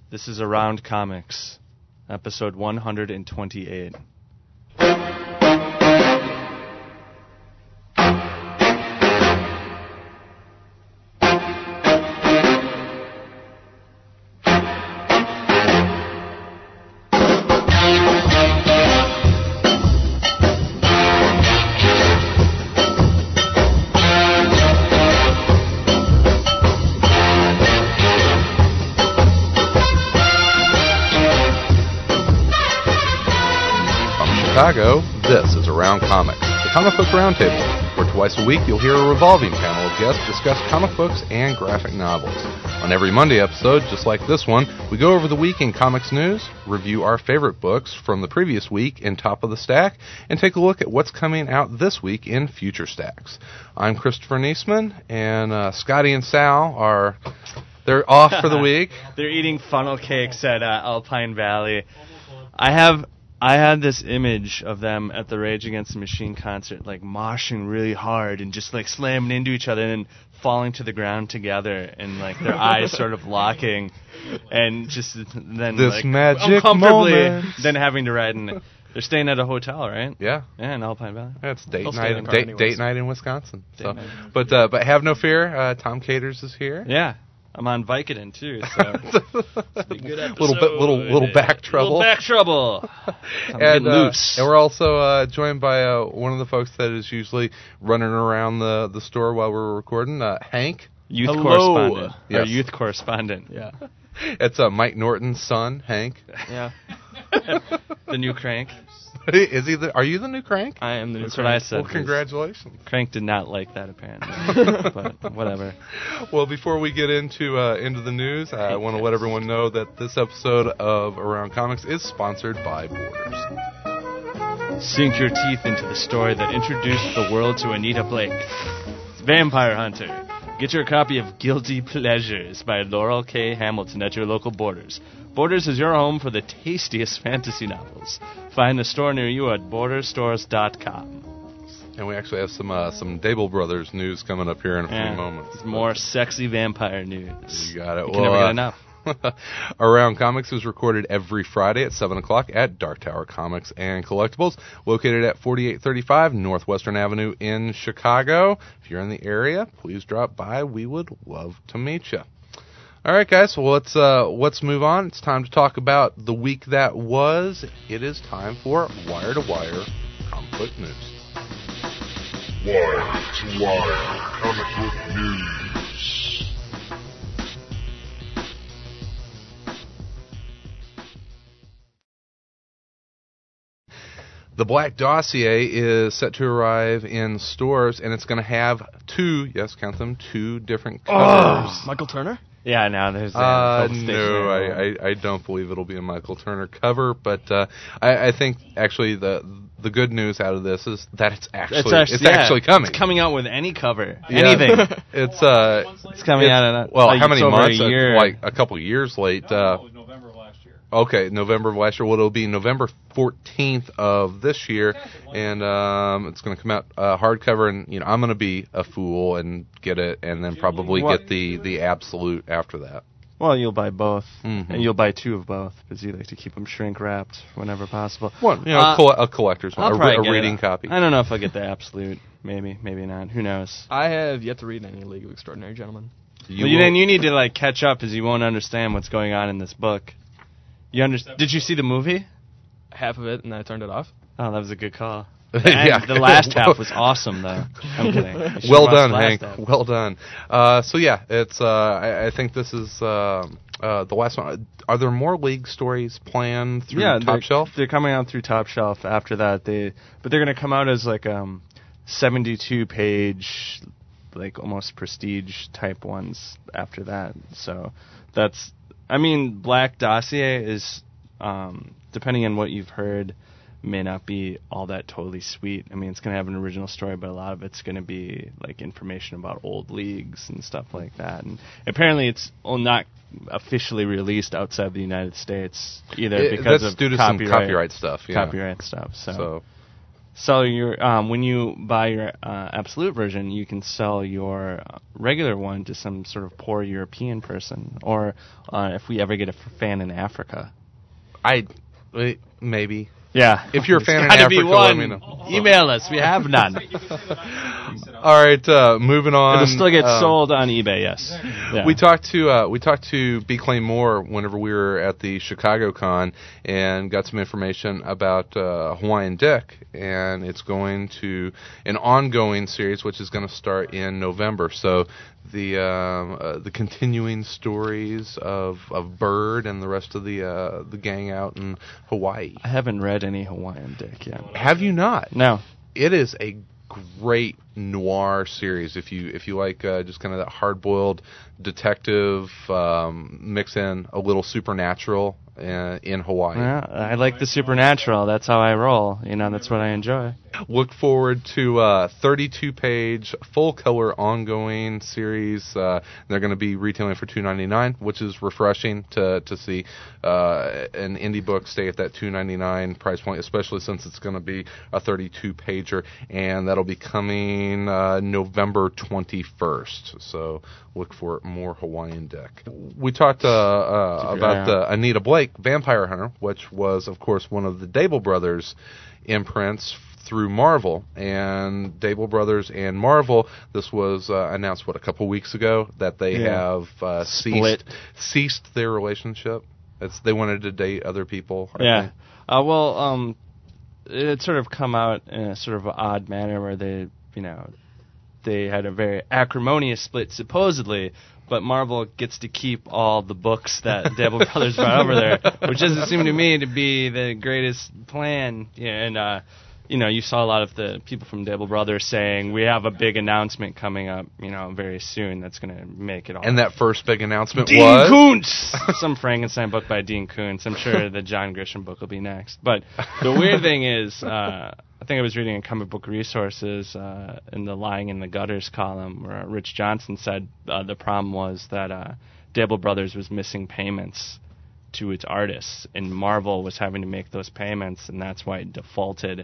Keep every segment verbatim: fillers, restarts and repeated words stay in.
This is Around Comics, episode one hundred twenty-eight. Chicago, this is Around Comics, the comic book roundtable, where twice a week you'll hear a revolving panel of guests discuss comic books and graphic novels. On every Monday episode, just like this one, we go over the week in comics news, review our favorite books from the previous week in Top of the Stack, and take a look at what's coming out this week in Future Stacks. I'm Christopher Niesman, and uh, Scotty and Sal are... They're off for the week. They're eating funnel cakes at uh, Alpine Valley. I have... I had this image of them at the Rage Against the Machine concert, like moshing really hard and just like slamming into each other and then falling to the ground together and like their eyes sort of locking and just then this like magic uncomfortably moment. Then having to ride in. They're staying at a hotel, right? Yeah. Yeah, in Alpine Valley. Yeah, it's date They'll stay night. in the Date, car date night in Wisconsin. Date So, night. but uh, but have no fear. Uh, Tom Caters is here. Yeah. I'm on Vicodin too, so it's a good episode. little bit, little little back trouble. Little back trouble. I'm and, getting uh, loose. and we're also uh, joined by uh, one of the folks that is usually running around the, the store while we're recording, uh, Hank. Youth Hello. correspondent. Yes. Or youth correspondent. Yeah. It's uh, Mike Norton's son, Hank. Yeah. The new Crank. Is he the? Are you the new Crank? I am the new That's what I Crank. said. Well, congratulations. Crank did not like that apparently, but whatever. Well, before we get into uh, into the news, I want to let everyone know that this episode of Around Comics is sponsored by Borders. Sink your teeth into the story that introduced the world to Anita Blake. It's Vampire Hunter. Get your copy of Guilty Pleasures by Laurel K. Hamilton at your local Borders. Borders is your home for the tastiest fantasy novels. Find the store near you at borders stores dot com. And we actually have some uh, some Dable Brothers news coming up here in a few Yeah, moments. more sexy vampire news. You got it. You can Well, never uh, get enough. Around Comics is recorded every Friday at seven o'clock at Dark Tower Comics and Collectibles, located at forty-eight thirty-five Northwestern Avenue in Chicago. If you're in the area, please drop by. We would love to meet you. All right, guys, well, let's, uh, let's move on. It's time to talk about the week that was. It is time for Wire to Wire Comic Book News. Wire to Wire Comic Book News. The Black Dossier is set to arrive in stores, and it's going to have two, yes, count them, two different covers. Oh, Michael Turner? Yeah, now there's that. Uh, Cold no, Stationery. I, I, I don't believe it'll be a Michael Turner cover, but uh, I, I think actually the the good news out of this is that it's actually It's actually, it's yeah, actually coming. It's coming out with any cover, Yeah. anything. It's uh, It's coming it's- out in a, well, like, how many it's over months? A Uh, year. Like a couple years late. Uh, November of last year. Okay, November of last year. Well, it'll be November fourteenth of this year, and um, it's going to come out uh, hardcover. And you know, I'm going to be a fool and get it, and then probably What? get the the absolute after that. Well, you'll buy both, Mhm. and you'll buy two of both because you like to keep them shrink wrapped whenever possible. One, you know, Uh, coll- a collector's I'll one, a, probably re- a get reading it. copy. I don't know if I'll get the absolute. Maybe, maybe not. Who knows? I have yet to read any League of Extraordinary Gentlemen. You well, you, will- then you need to like catch up because you won't understand what's going on in this book. You under- Did you see the movie? Half of it, and I turned it off. Oh, that was a good call. Yeah. And the last half was awesome, though. I'm kidding. You should've Well watched done, the last Hank. half. Well done. Uh, so yeah, it's. Uh, I, I think this is uh, uh, the last one. Are there more League stories planned through yeah, Top they're, Shelf? They're coming out through Top Shelf after that. They, but they're going to come out as like um, seventy-two page, like almost prestige type ones after that. So that's. I mean, Black Dossier is, um, depending on what you've heard, may not be all that totally sweet. I mean, it's going to have an original story, but a lot of it's going to be like information about old leagues and stuff like that. And apparently, it's well, not officially released outside the United States either It- because that's of due to copyright, some copyright stuff. Yeah. copyright stuff. So, So, sell your um, when you buy your uh, Absolute version, you can sell your uh, regular one to some sort of poor European person, or uh, if we ever get a f- fan in Africa. I wait, maybe. Yeah. If you're a fan in Gotta Africa, be let one. me know. Email us. We have none. All right, uh, moving on. It'll still get um, sold on eBay. Yes. Yeah. We talked to uh, we talked to B. Clay Moore whenever we were at the Chicago Con and got some information about uh, Hawaiian Dick, and it's going to an ongoing series which is going to start in November. So the um, uh, the continuing stories of, of Bird and the rest of the uh, the gang out in Hawaii. I haven't read any Hawaiian Dick yet. Have you not? No. It is a great noir series if you if you like uh, just kind of that hard-boiled detective um, mix in a little supernatural uh, in Hawaii. Yeah, I like the supernatural. That's how I roll. You know, that's what I enjoy. Look forward to a thirty-two page full-color ongoing series. Uh, they're going to be retailing for two ninety-nine, which is refreshing to to see uh, an indie book stay at that two ninety-nine price point, especially since it's going to be a thirty-two pager, and that'll be coming uh, November twenty-first. So look for more Hawaiian Dick. We talked uh, uh, about the Anita Blake Vampire Hunter, which was, of course, one of the Dable Brothers imprints through Marvel. And Dable Brothers and Marvel, this was uh, announced, what, a couple weeks ago, that they Yeah. have uh, Split. ceased ceased their relationship. It's, they wanted to date other people. I Yeah. think. Uh, well, um, it sort of come out in a sort of odd manner where they, you know, they had a very acrimonious split, supposedly, but Marvel gets to keep all the books that Dable Brothers brought over there, which doesn't seem to me to be the greatest plan. Yeah, and, uh, you know, you saw a lot of the people from Dable Brothers saying, we have a big announcement coming up, you know, very soon that's going to make it all. And that first big announcement Dean was... Koontz! Some Frankenstein book by Dean Koontz. I'm sure the John Grisham book will be next. But the weird thing is, uh, I think I was reading in Comic Book Resources uh, in the Lying in the Gutters column where Rich Johnson said uh, the problem was that uh, Dable Brothers was missing payments to its artists, and Marvel was having to make those payments, and that's why it defaulted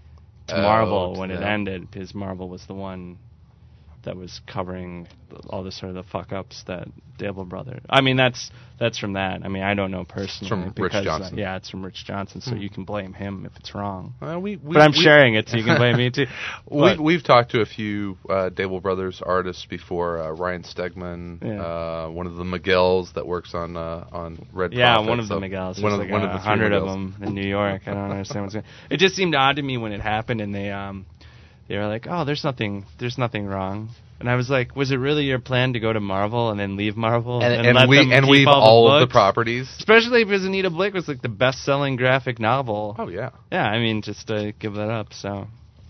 to Oh, Marvel to when it them. ended, because Marvel was the one that was covering all the sort of the fuck-ups that Dable Brothers... I mean, that's that's from that. I mean, I don't know personally. from Rich because, Johnson. Uh, yeah, it's from Rich Johnson, so Hmm. you can blame him if it's wrong. Well, we, we, But I'm we- sharing it, so you can blame me too. We, But- we've talked to a few uh, Dable Brothers artists before. Uh, Ryan Stegman, Yeah. uh, one of the Miguels that works on uh, on Red Yeah, Prophet, one of so the Miguels. One There's of, like one a of the three hundred of Miguels. them in New York. I don't understand what's going. It just seemed odd to me when it happened, and they um they were like, "Oh, there's nothing, there's nothing wrong." And I was like, "Was it really your plan to go to Marvel and then leave Marvel And, and, and, let we them and keep we've all, all the of the books? properties. Especially because Anita Blake was like the best-selling graphic novel. Oh yeah. Yeah, I mean, just to give that up. So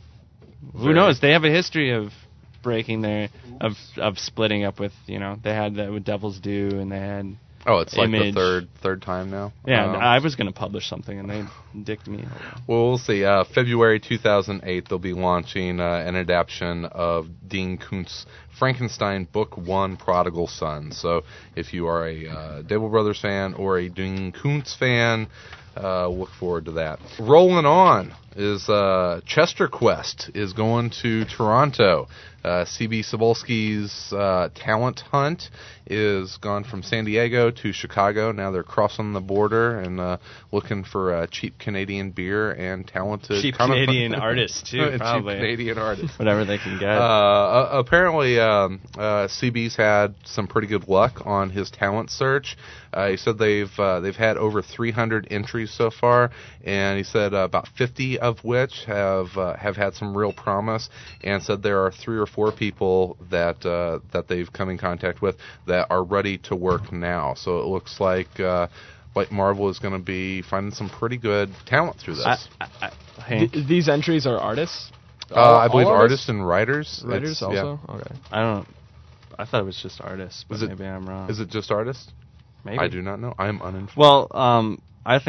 who Very- knows? They have a history of breaking their of of splitting up with, you know, they had that with Devil's Due, and they had. Oh, it's like Image. the third third time now. Yeah, Um, I was going to publish something, and they dicked me. Well, we'll see. Uh, February two thousand eight, they'll be launching uh, an adaptation of Dean Koontz's Frankenstein Book One, Prodigal Son. So, if you are a uh, Dable Brothers fan or a Dean Koontz fan, uh, look forward to that. Rolling on is uh, Chester Quest is going to Toronto. Uh, C B Cebulski's uh, talent hunt is gone from San Diego to Chicago. Now they're crossing the border and uh, looking for uh, cheap Canadian beer and talented Cheap comic- Canadian artists, too, cheap probably. Canadian artists. Whatever they can get. Uh, uh, apparently, um, uh, C B's had some pretty good luck on his talent search. Uh, he said they've uh, they've had over three hundred entries so far, and he said uh, about fifty of which have uh, have had some real promise. And said there are three or four people that uh, that they've come in contact with that are ready to work now. So it looks like uh, like Marvel is going to be finding some pretty good talent through this. I, I, I, Hank, Th- these entries are artists? uh, All- I believe all artists and writers. Writers It's- yeah. also? Okay. I don't. I thought it was just artists, but Is it- maybe I'm wrong. Is it just artists? Maybe. I do not know. I am uninformed. Well, um, I think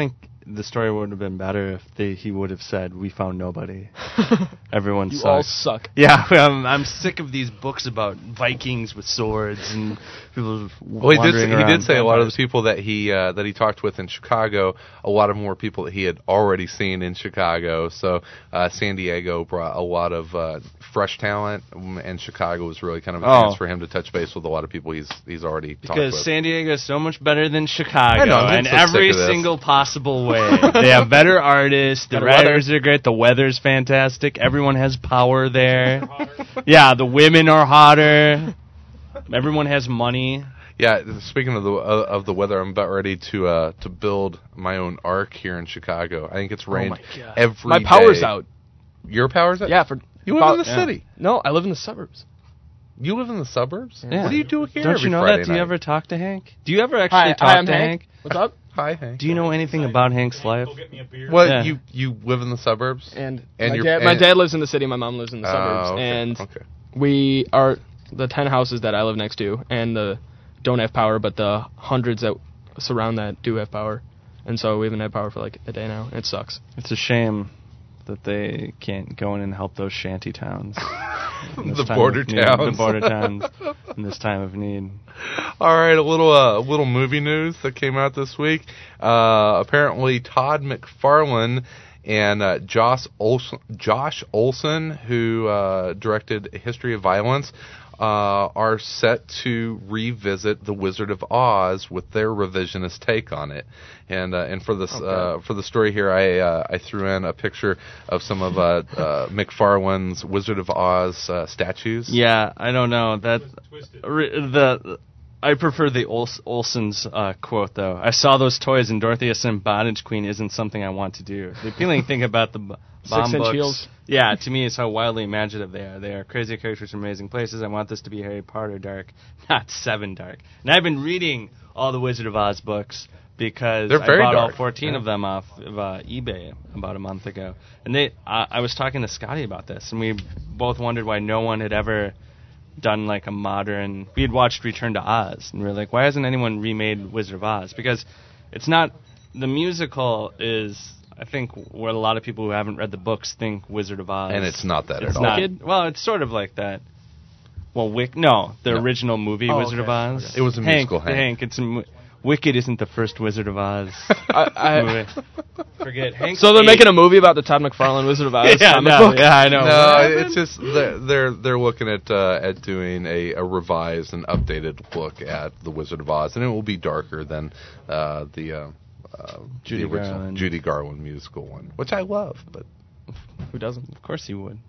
the story would have been better if they, he would have said, "We found nobody. Everyone You sucks." all suck. Yeah, I'm, I'm sick of these books about Vikings with swords and people. Well, he did. wandering Say, he around did say a lot of the vampires. people that he uh, that he talked with in Chicago. A lot of more people that he had already seen in Chicago. So uh, San Diego brought a lot of uh, fresh talent, um, and Chicago was really kind of a Oh. chance for him to touch base with a lot of people he's he's already talked Because with. San Diego is so much better than Chicago I know, I'm in so sick every of this. single possible way. They have better artists. The Better writers are great. The weather's fantastic. Everyone has power there. Yeah, the women are hotter. Everyone has money. Yeah, speaking of the uh, of the weather, I'm about ready to uh, to build my own ark here in Chicago. I think it's rained my God. every My power's day. out. Your power's out? Yeah, for You live about- in the yeah. city. No, I live in the suburbs. You live in the suburbs? Yeah. What do you do here Don't every you know Friday that? Do you night? ever talk to Hank? Do you ever actually Hi, talk hi, I'm to Hank. Hank? What's up? Hi, Hank. Do you know anything about Hank's life? What, Yeah. you you live in the suburbs? And, And my, your- dad, my and- dad lives in the city. My mom lives in the Oh, suburbs. okay, And okay. we are the ten houses that I live next to, and the don't have power, but the hundreds that surround that do have power. And so we haven't had power for like a day now. It sucks. It's a shame that they can't go in and help those shanty towns. in this The time border of need. towns. The border towns in this time of need. All right, a little uh, little movie news that came out this week. Uh, apparently, Todd McFarlane and uh, Josh Olson, Josh Olson, who uh, directed History of Violence, uh, are set to revisit The Wizard of Oz with their revisionist take on it. And uh, and for this uh, for the story here, I uh, I threw in a picture of some of uh, uh, McFarlane's Wizard of Oz uh, statues. Yeah, I don't know that. Re, the I prefer the Ols, Olsen's uh, quote though. I saw those toys, and Dorothea Sim Bondage Queen isn't something I want to do. The appealing thing about the b- bomb Six-inch books, heels. yeah, to me is how wildly imaginative they are. They are crazy characters from amazing places. I want this to be Harry Potter dark, not Seven dark. And I've been reading all the Wizard of Oz books because They're I very bought all dark, fourteen yeah. of them off of uh, eBay about a month ago. And they, uh, I was talking to Scotty about this, and we both wondered why no one had ever done like a modern. We had watched Return to Oz, and we were like, why hasn't anyone remade Wizard of Oz? Because it's not the musical is. I think what a lot of people who haven't read the books think Wizard of Oz. And it's not that It's at all. not. Wicked? Well, it's sort of like that. Well, Wick. No, the No. original movie Oh, Wizard of okay, Oz. okay. It was a Hank, musical, Hank. Hank. It's a, mo- Wicked isn't the first Wizard of Oz I, I, movie. Forget Hank. so they're ate- making a movie about the Todd McFarlane Wizard of Oz yeah, comic no, book? yeah, I know. What No, happened? it's just they're they're, they're looking at uh, at doing a, a revised and updated look at the Wizard of Oz, and it will be darker than uh, the uh, uh, Judy the original Garland. Judy Garland musical one, which I love. But Who doesn't? Of course you would.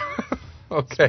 okay,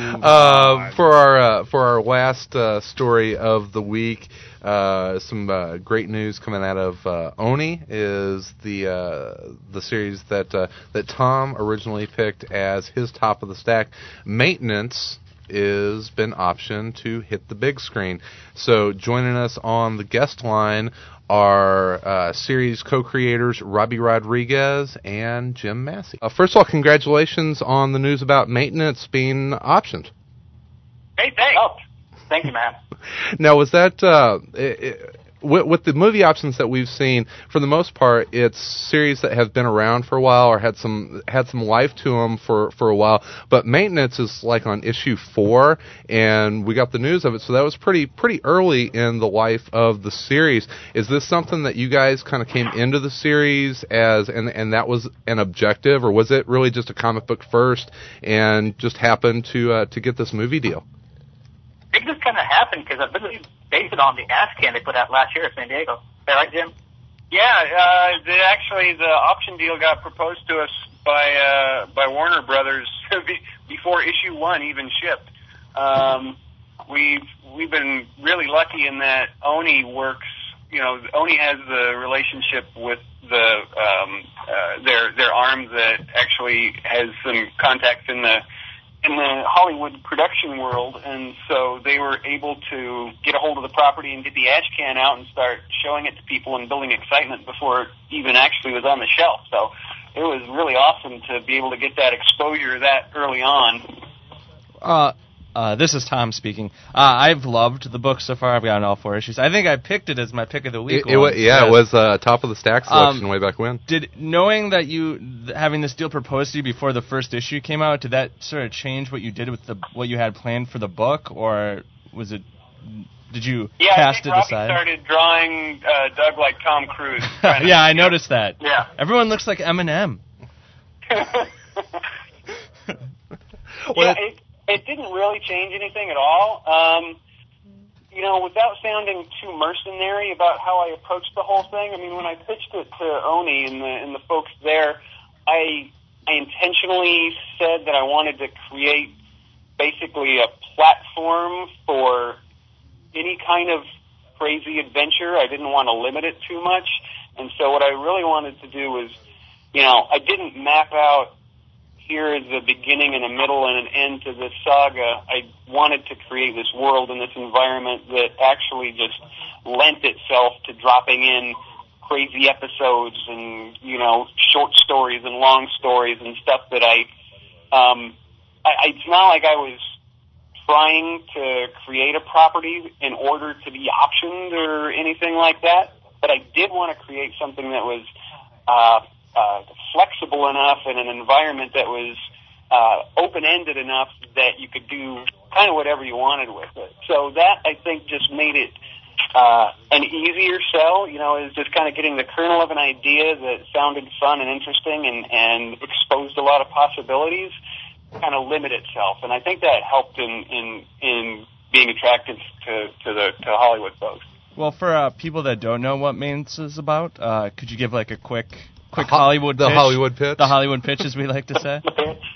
uh, for our uh, for our last uh, story of the week, uh, some uh, great news coming out of uh, Oni is the uh, the series that uh, that Tom originally picked as his top of the stack. Maintenance is been optioned to hit the big screen. So joining us on the guest line are uh, series co-creators Robbie Rodriguez and Jim Massey. Uh, first of all, congratulations on the news about Maintenance being optioned. Hey, thanks. Oh, thank you, man. Now, was that uh, it, it, with, with the movie options that we've seen? For the most part, it's series that have been around for a while or had some had some life to them for, for a while. But Maintenance is like on issue four, and we got the news of it, so that was pretty pretty early in the life of the series. Is this something that you guys kind of came into the series as, and and that was an objective, or was it really just a comic book first and just happened to uh, to get this movie deal? It just kind of happened because I really based it on the ass can they put out last year at San Diego. Is that right, Jim? Yeah, uh, the, actually, the option deal got proposed to us by uh, by Warner Brothers before issue one even shipped. Um, we've we've been really lucky in that Oni works. You know, Oni has the relationship with the um, uh, their their arm that actually has some contacts in the in the Hollywood production world, and so they were able to get a hold of the property and get the ash can out and start showing it to people and building excitement before it even actually was on the shelf. So it was really awesome to be able to get that exposure that early on. Uh, Uh, this is Tom speaking. Uh, I've loved the book so far. I've gotten all four issues. I think I picked it as my pick of the week. It, it, once. yeah, yes. it was uh, top of the stack selection um, way back when. Did knowing that you th- having this deal proposed to you before the first issue came out, did that sort of change what you did with the what you had planned for the book, or was it? Did you Yeah, cast I think to Robbie decide? started drawing uh, Doug like Tom Cruise. Yeah, I noticed that. Yeah. Everyone looks like Eminem. Yeah, it, it didn't really change anything at all. Um, you know, without sounding too mercenary about how I approached the whole thing, I mean, when I pitched it to Oni and the, and the folks there, I, I intentionally said that I wanted to create basically a platform for any kind of crazy adventure. I didn't want to limit it too much. And so what I really wanted to do was, you know, I didn't map out here is the beginning and a middle and an end to this saga. I wanted to create this world and this environment that actually just lent itself to dropping in crazy episodes and, you know, short stories and long stories and stuff that I, um, I, it's not like I was trying to create a property in order to be optioned or anything like that, but I did want to create something that was, uh, Uh, flexible enough in an environment that was uh, open-ended enough that you could do kind of whatever you wanted with it. So that, I think, just made it uh, an easier sell. You know, it was just kind of getting the kernel of an idea that sounded fun and interesting and, and exposed a lot of possibilities, kind of limit itself. And I think that helped in, in, in being attractive to, to the to Hollywood folks. Well, for uh, people that don't know what Maintenance is about, uh, could you give like a quick... Quick Ho- Hollywood the pitch. Hollywood pitch? The Hollywood pitch, as we like to say.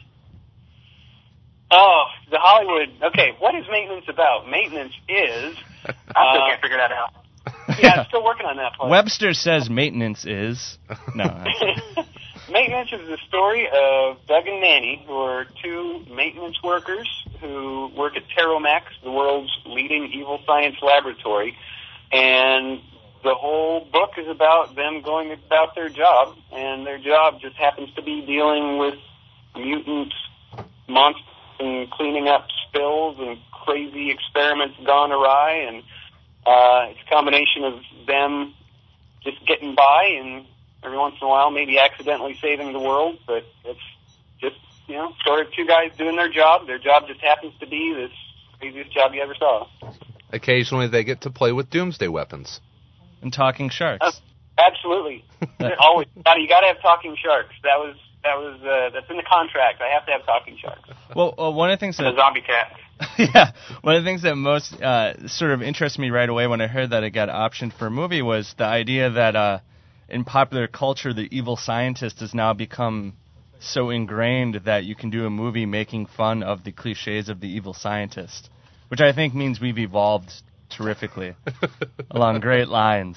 Oh, the Hollywood. Okay, what is Maintenance about? Maintenance is... I still uh, can't figure that out. Yeah, I'm still working on that part. Webster says maintenance is... No. Maintenance is the story of Doug and Manny, who are two maintenance workers who work at Teromax, the world's leading evil science laboratory. And the whole book is about them going about their job, and their job just happens to be dealing with mutant monsters and cleaning up spills and crazy experiments gone awry, and uh, it's a combination of them just getting by and every once in a while maybe accidentally saving the world, but it's just, you know, sort of two guys doing their job. Their job just happens to be this craziest job you ever saw. Occasionally they get to play with doomsday weapons. And talking sharks. Uh, absolutely. Always. You got to have talking sharks. That was that was uh, that's in the contract. I have to have talking sharks. Well, uh, one of the things And that a zombie cat. yeah, one of the things that most uh, sort of interested me right away when I heard that it got optioned for a movie was the idea that uh, in popular culture, the evil scientist has now become so ingrained that you can do a movie making fun of the cliches of the evil scientist, which I think means we've evolved terrifically along great lines.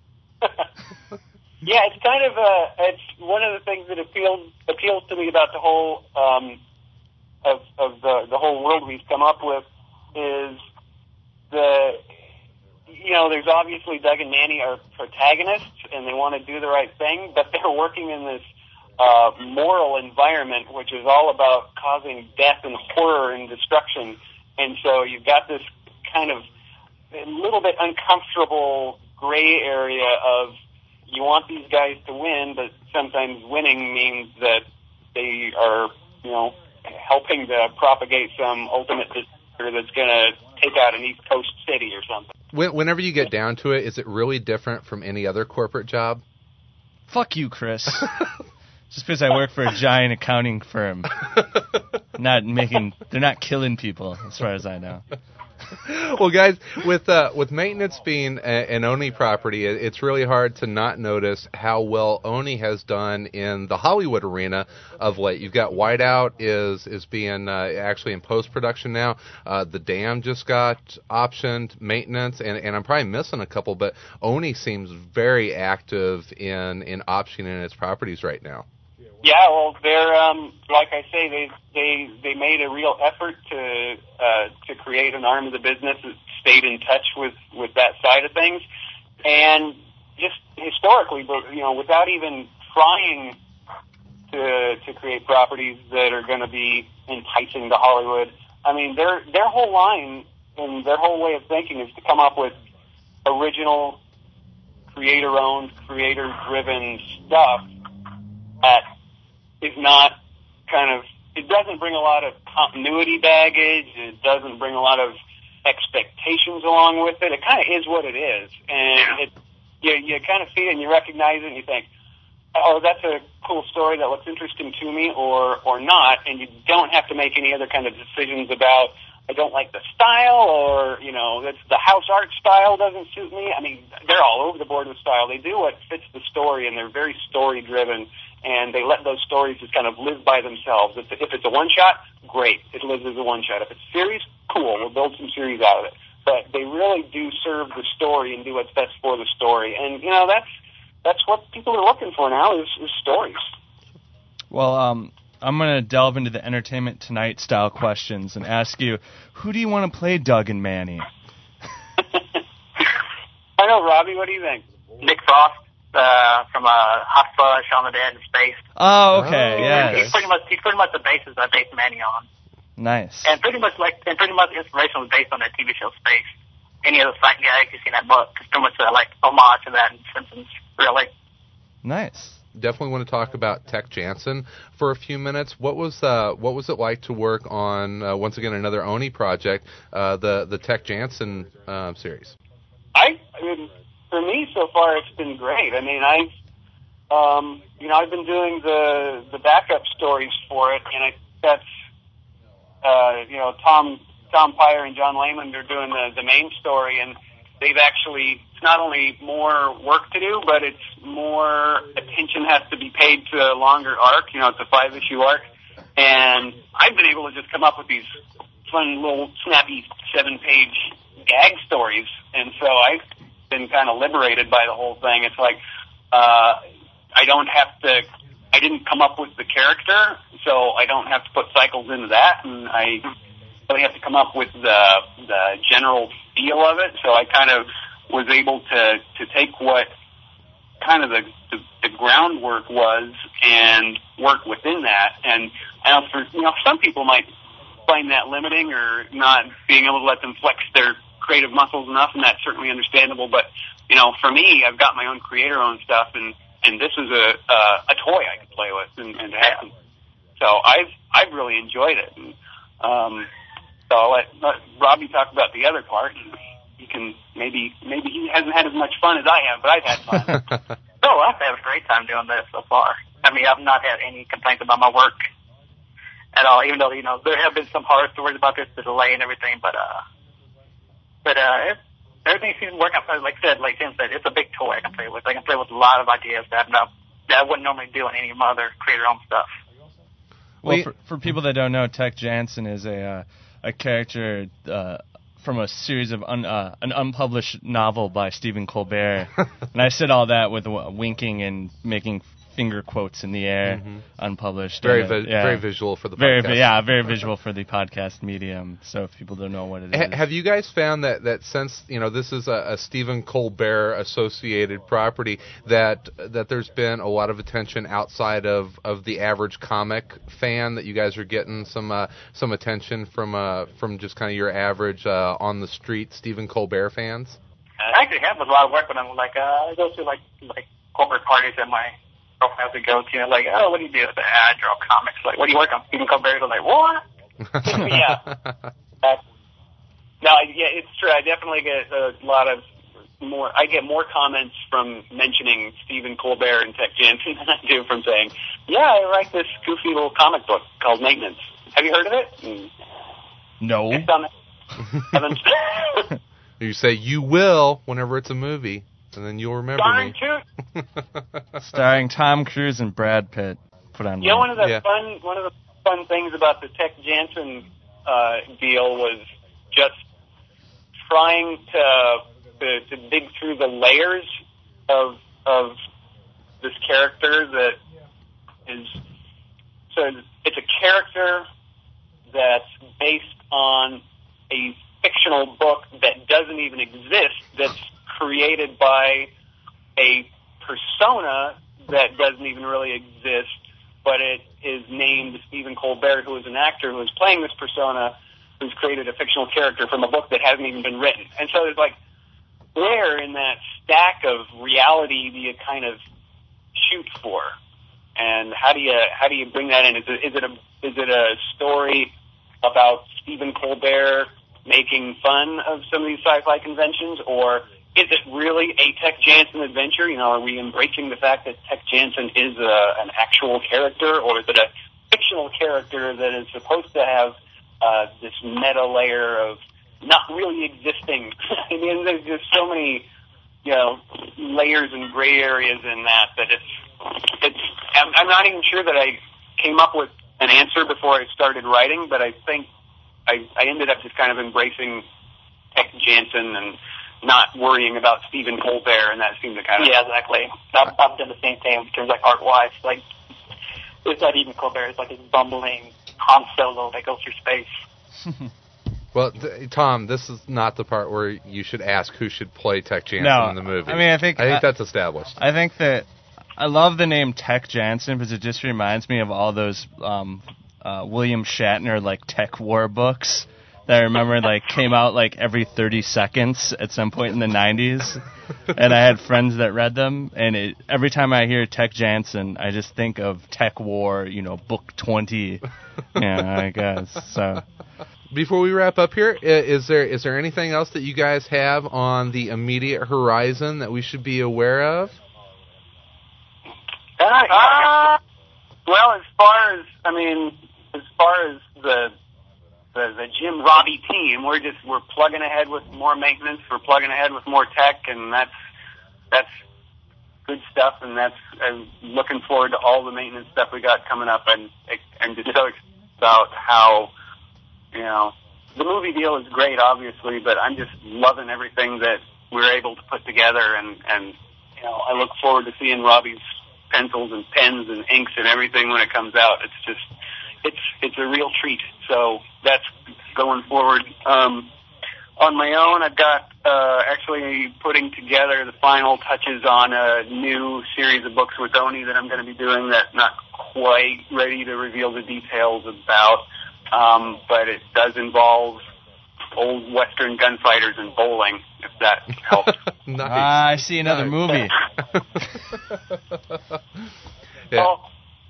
Yeah, it's kind of uh, it's one of the things that appeals appeals to me about the whole um, of of the the whole world we've come up with is the you know there's obviously Doug and Manny are protagonists and they want to do the right thing, but they're working in this uh, moral environment which is all about causing death and horror and destruction, and so you've got this kind of a little bit uncomfortable gray area of you want these guys to win, but sometimes winning means that they are, you know, helping to propagate some ultimate disaster that's going to take out an East Coast city or something. Whenever you get down to it, is it really different from any other corporate job? Fuck you, Chris. Just because I work for a giant accounting firm. Not making, they're not killing people, as far as I know. Well, guys, with uh, with Maintenance being a, an Oni property, it, it's really hard to not notice how well Oni has done in the Hollywood arena of late. You've got Whiteout is is being uh, actually in post production now. Uh, the Dam just got optioned. Maintenance, and, and I'm probably missing a couple, but Oni seems very active in in optioning its properties right now. Yeah, well, they're um, like I say, they they they made a real effort to uh, to create an arm of the business that stayed in touch with, with that side of things, and just historically, but you know, without even trying to to create properties that are going to be enticing to Hollywood, I mean, their their whole line and their whole way of thinking is to come up with original, creator-owned, creator-driven stuff that is not kind of, it doesn't bring a lot of continuity baggage, it doesn't bring a lot of expectations along with it. It kind of is what it is. And it, you, you kind of see it and you recognize it and you think, oh, that's a cool story that looks interesting to me, or or not, and you don't have to make any other kind of decisions about, I don't like the style, or, you know, that's, the house art style doesn't suit me. I mean, they're all over the board with style. They do what fits the story, and they're very story-driven, and they let those stories just kind of live by themselves. If, if it's a one-shot, great. It lives as a one-shot. If it's a series, cool. We'll build some series out of it. But they really do serve the story and do what's best for the story. And, you know, that's that's what people are looking for now is, is stories. Well, um, I'm going to delve into the Entertainment Tonight style questions and ask you, who do you want to play Doug and Manny? I know, Robbie. What do you think? Nick Frost uh, from uh, Hot Fuzz, Shaun of the Dead, and Space. Oh, okay, Oh. yes. He's pretty much he's pretty much the basis I based Manny on, Nice. and pretty much like and pretty much inspiration was based on that T V show Space. Any of the sight gags you see in that book, it's pretty much uh, like homage to that in Simpsons, really. Nice. Definitely want to talk about Tech Jansen for a few minutes. What was uh, what was it like to work on uh, once again another Oni project, uh, the the Tech Jansen uh, series? I, I mean, for me so far, it's been great. I mean, I've, um, you know, I've been doing the the backup stories for it, and I that's, uh, you know, Tom Tom Pyre and John Layman are doing the the main story, and they've actually, it's not only more work to do, but it's more attention has to be paid to a longer arc. You know, it's a five issue arc, and I've been able to just come up with these fun little snappy seven page gag stories, and so I've been kind of liberated by the whole thing. It's like, uh, I don't have to, I didn't come up with the character, so I don't have to put cycles into that, and I really have to come up with the, the general feel of it, so I kind of was able to, to take what kind of the, the, the groundwork was and work within that, and I know for, you know, some people might find that limiting or not being able to let them flex their creative muscles enough, and that's certainly understandable. But, you know, for me, I've got my own creator-owned stuff, and, and this is a uh, a toy I could play with and, and have. So I've I've really enjoyed it. And, um, so I'll let, let Robbie talk about the other part. He can maybe maybe he hasn't had as much fun as I have, but I've had fun. Oh, I've had a great time doing this so far. I mean, I've not had any complaints about my work at all, even though, you know, there have been some horror stories about this, the delay and everything, but, uh, but, uh, it, everything seems to work out. Like I said, like Tim said, it's a big toy I can play with. I can play with a lot of ideas that, no, that I wouldn't normally do in any of my other creator-owned stuff. Well, for, for people that don't know, Tech Jansen is a uh, a character uh, from a series of un, uh, an unpublished novel by Stephen Colbert, and I said all that with w- winking and making finger quotes in the air, mm-hmm. unpublished. Very, uh, vi- yeah. very visual for the very, podcast. yeah, very visual for the podcast medium. So if people don't know what it is, H- have you guys found that, that since you know this is a, a Stephen Colbert associated property, that that there's been a lot of attention outside of, of the average comic fan, that you guys are getting some uh, some attention from uh, from just kind of your average uh, on the street Stephen Colbert fans? I actually have a lot of work with them. Like uh, I go to like like corporate parties at my girlfriend has to go to, and like, oh, what do you do? I say, ah, I draw comics. Like, what do you work on? Stephen Colbert. I'm like, what? Yeah. Uh, no, yeah, it's true. I definitely get a lot of more. I get more comments from mentioning Stephen Colbert and Tech Jansen than I do from saying, yeah, I write this goofy little comic book called Maintenance. Have you heard of it? And no. It's on it. You say you will whenever it's a movie, and then you'll remember Darn me. too. Starring Tom Cruise and Brad Pitt. Put on. You know, one of the Yeah. fun one of the fun things about the Tech Jansen uh, deal was just trying to, to to dig through the layers of of this character that is. So it's a character that's based on a fictional book that doesn't even exist. That's created by a persona that doesn't even really exist, but it is named Stephen Colbert, who is an actor who is playing this persona, who's created a fictional character from a book that hasn't even been written. And so it's like, where in that stack of reality do you kind of shoot for? And how do you how do you bring that in? Is it is it a is it a story about Stephen Colbert making fun of some of these sci-fi conventions, or is it really a Tech Jansen adventure? You know, are we embracing the fact that Tech Jansen is a, an actual character, or is it a fictional character that is supposed to have uh, this meta layer of not really existing? I mean, there's just so many, you know, layers and gray areas in that that it's it's. I'm, I'm not even sure that I came up with an answer before I started writing, but I think I, I ended up just kind of embracing Tech Jansen and not worrying about Stephen Colbert, and that seemed to kind of... Yeah, exactly. I've, I've done the same thing in terms of like art-wise. Like, it's not even Colbert. It's like this bumbling Han Solo that goes through space. Well, th- Tom, this is not the part where you should ask who should play Tech Jansen No, in the movie. I mean, I think I think I, that's established. I think that I love the name Tech Jansen because it just reminds me of all those um, uh, William Shatner like Tech War books that I remember like came out like every thirty seconds at some point in the nineties, and I had friends that read them. And it, every time I hear Tech Jansen, I just think of Tech War, you know, book twenty. Yeah, I guess so. Before we wrap up here, is there is there anything else that you guys have on the immediate horizon that we should be aware of? Uh, uh, well, as far as I mean, as far as the the, the Jim Robbie team, we're just we're plugging ahead with more maintenance, we're plugging ahead with more tech, and that's that's good stuff. And that's I'm looking forward to all the maintenance stuff we got coming up, and and just so excited about how, you know, the movie deal is great, obviously, but I'm just loving everything that we're able to put together, and and you know, I look forward to seeing Robbie's pencils and pens and inks and everything when it comes out. It's just, it's it's a real treat. So that's going forward. Um, on my own, I've got uh, actually putting together the final touches on a new series of books with Oni that I'm going to be doing that not quite ready to reveal the details about, um, but it does involve old Western gunfighters and bowling, if that helps. Nice. Ah, I see another Nice. movie. Yeah. Well,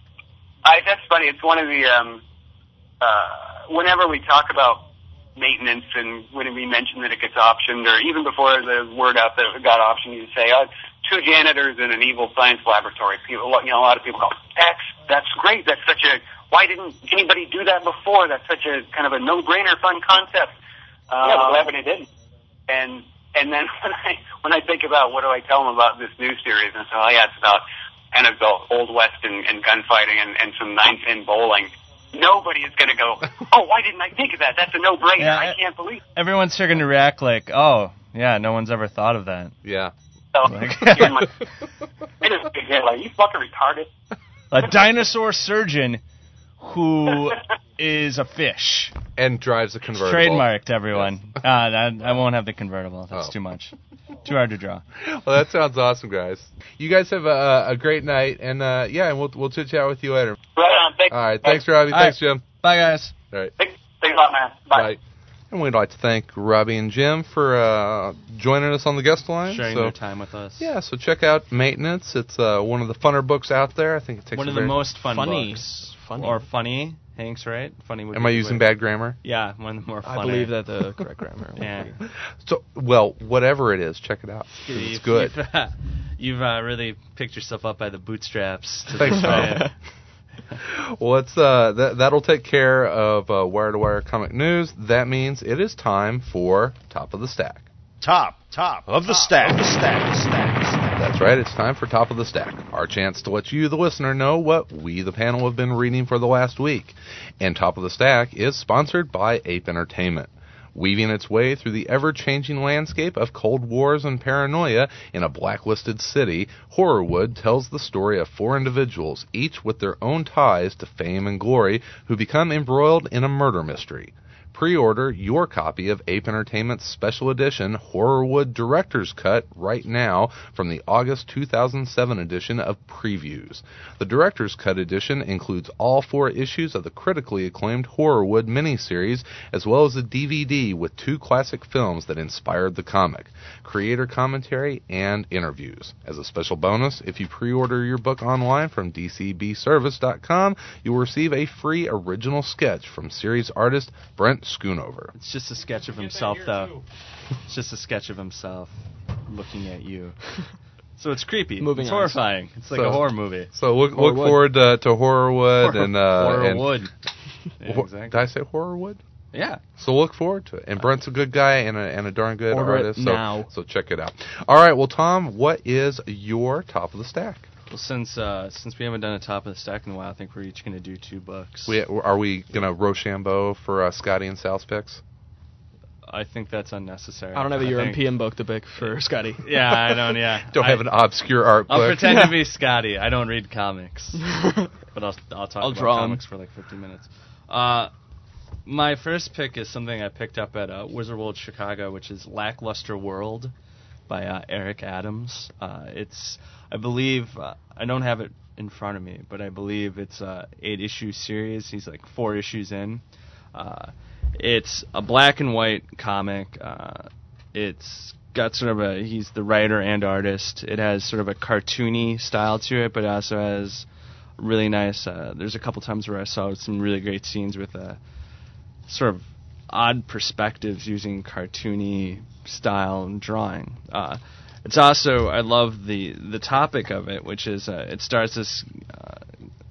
I, that's funny. It's one of the, um, uh, whenever we talk about maintenance and when we mention that it gets optioned, or even before the word out that it got optioned, you say, oh, two janitors in an evil science laboratory. People, you know, a lot of people go, that's, that's great. That's such a, why didn't anybody do that before? That's such a kind of a no-brainer fun concept. Yeah, Um, but glad when they didn't. And and then when I when I think about what do I tell them about this new series, and so oh yeah, it's about kind of the old west and, and gunfighting and, and some nine pin bowling. Nobody is going to go, oh, why didn't I think of that? That's a no brainer. Yeah, I can't believe. Everyone's still going to react like, oh, yeah, no one's ever thought of that. Yeah. So Like- you're my, it is yeah, like you fucking retarded. A dinosaur surgeon who is a fish. And drives a convertible. Trademarked, everyone. Uh, I, I won't have the convertible. That's Oh. too much. Too hard to draw. Well, that sounds awesome, guys. You guys have a, a great night, and uh, yeah, and we'll we'll chit chat with you later. Right on. Thanks. All right, thanks, Robbie. All Thanks, right. Jim. Bye, guys. All right, Thanks, thanks a lot, man. Bye. bye. And we'd like to thank Robbie and Jim for uh, joining us on the guest line. Sharing so, their time with us. Yeah, so check out Maintenance. It's uh, one of the funner books out there. I think it takes One a of the very- most fun Funny. books. Funny. Or funny. Hank's right. Funny would Am be I the using word. bad grammar? Yeah, one of the more I funny. believe that the correct grammar. would Yeah. be- So, well, whatever it is, check it out. 'cause You've- It's good. You've, uh, you've uh, really picked yourself up by the bootstraps. To Thanks, try Tom. it. Well, it's uh, that that'll take care of uh, wire to wire comic news. That means it is time for Top of the Stack. Top, top of the stack. Of the stack, stack, stack. That's right, it's time for Top of the Stack, our chance to let you, the listener, know what we, the panel, have been reading for the last week. And Top of the Stack is sponsored by Ape Entertainment. Weaving its way through the ever-changing landscape of cold wars and paranoia in a blacklisted city, Horrorwood tells the story of four individuals, each with their own ties to fame and glory, who become embroiled in a murder mystery. Pre-order your copy of Ape Entertainment's special edition Horrorwood Director's Cut right now from the August two thousand seven edition of Previews. The Director's Cut edition includes all four issues of the critically acclaimed Horrorwood miniseries, as well as a D V D with two classic films that inspired the comic, creator commentary, and interviews. As a special bonus, if you pre-order your book online from d c b service dot com, you will receive a free original sketch from series artist Brent Schoonover. It's just a sketch of himself, though. Too. It's just a sketch of himself looking at you. So it's creepy. Moving it's on. horrifying. It's like So- a horror movie. So look, look Horrorwood. forward uh, to Horrorwood and uh, and Horrorwood. Yeah, Hor- exactly. Did I say Horrorwood? Yeah. So look forward to it. And Brent's a good guy and a, and a darn good Order it artist. So, now. so check it out. All right. Well, Tom, what is your top of the stack? Well, since uh, since we haven't done a top of the stack in a while, I think we're each going to do two books. We, are we going to Rochambeau for uh, Scotty and Sal's picks? I think that's unnecessary. I don't have a I think- European book to pick for Scotty. Yeah, I don't. Yeah. Don't I, have an obscure art I'll book. pretend to be Scotty. I don't read comics, but I'll I'll talk I'll about draw 'em. comics for like fifty minutes. Uh, my first pick is something I picked up at uh, Wizard World Chicago, which is Lackluster World by uh, Eric Adams. Uh, it's I believe uh, I don't have it in front of me, but I believe it's a eight issue series. He's like four issues in. Uh, it's a black and white comic. Uh, it's got sort of a he's the writer and artist. It has sort of a cartoony style to it, but it also has really nice. Uh, there's a couple times where I saw some really great scenes with uh, sort of odd perspectives using cartoony style and drawing. Uh, it's also I love the the topic of it, which is uh, it stars this uh,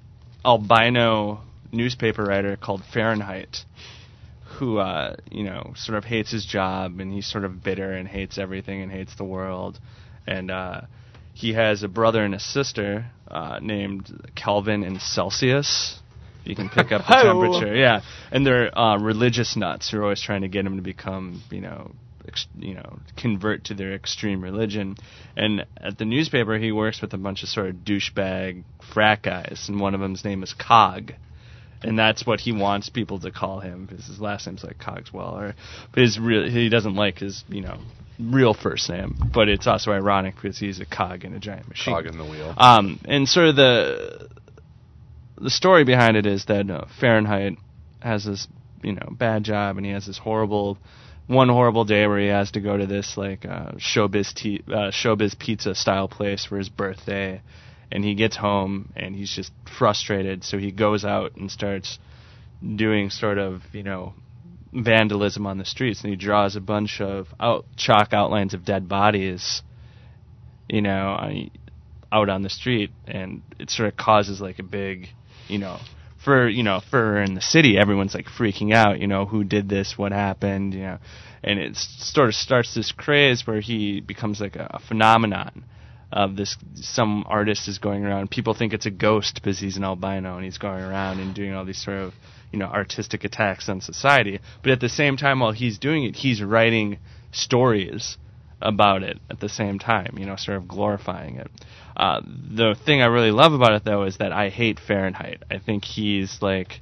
albino newspaper writer called Fahrenheit, who uh, you know sort of hates his job, and he's sort of bitter and hates everything and hates the world, and uh, he has a brother and a sister uh, named Kelvin and Celsius. You can pick up the Hi-oh. temperature, yeah, and they're uh, religious nuts who are always trying to get him to become, you know, ex- you know, convert to their extreme religion. And at the newspaper, he works with a bunch of sort of douchebag frat guys, and one of them's name is Cog. And that's what he wants people to call him, because his last name's like Cogswell, or but his real he doesn't like his you know real first name. But it's also ironic because he's a cog in a giant machine. Cog in the wheel. Um, and sort of the the story behind it is that uh, Fahrenheit has this you know bad job, and he has this horrible one horrible day where he has to go to this like uh, showbiz te- uh, showbiz pizza style place for his birthday. And he gets home, and he's just frustrated, so he goes out and starts doing sort of, you know, vandalism on the streets, and he draws a bunch of out, chalk outlines of dead bodies, you know, on- out on the street, and it sort of causes, like, a big, you know, for, you know, for in the city, everyone's, like, freaking out, you know, who did this, what happened, you know, and it sort of starts this craze where he becomes, like, a, a phenomenon. Of this, some artist is going around. People think it's a ghost because he's an albino and he's going around and doing all these sort of, you know, artistic attacks on society. But at the same time, while he's doing it, he's writing stories about it at the same time, you know, sort of glorifying it. Uh, the thing I really love about it, though, is that I hate Fahrenheit. I think he's like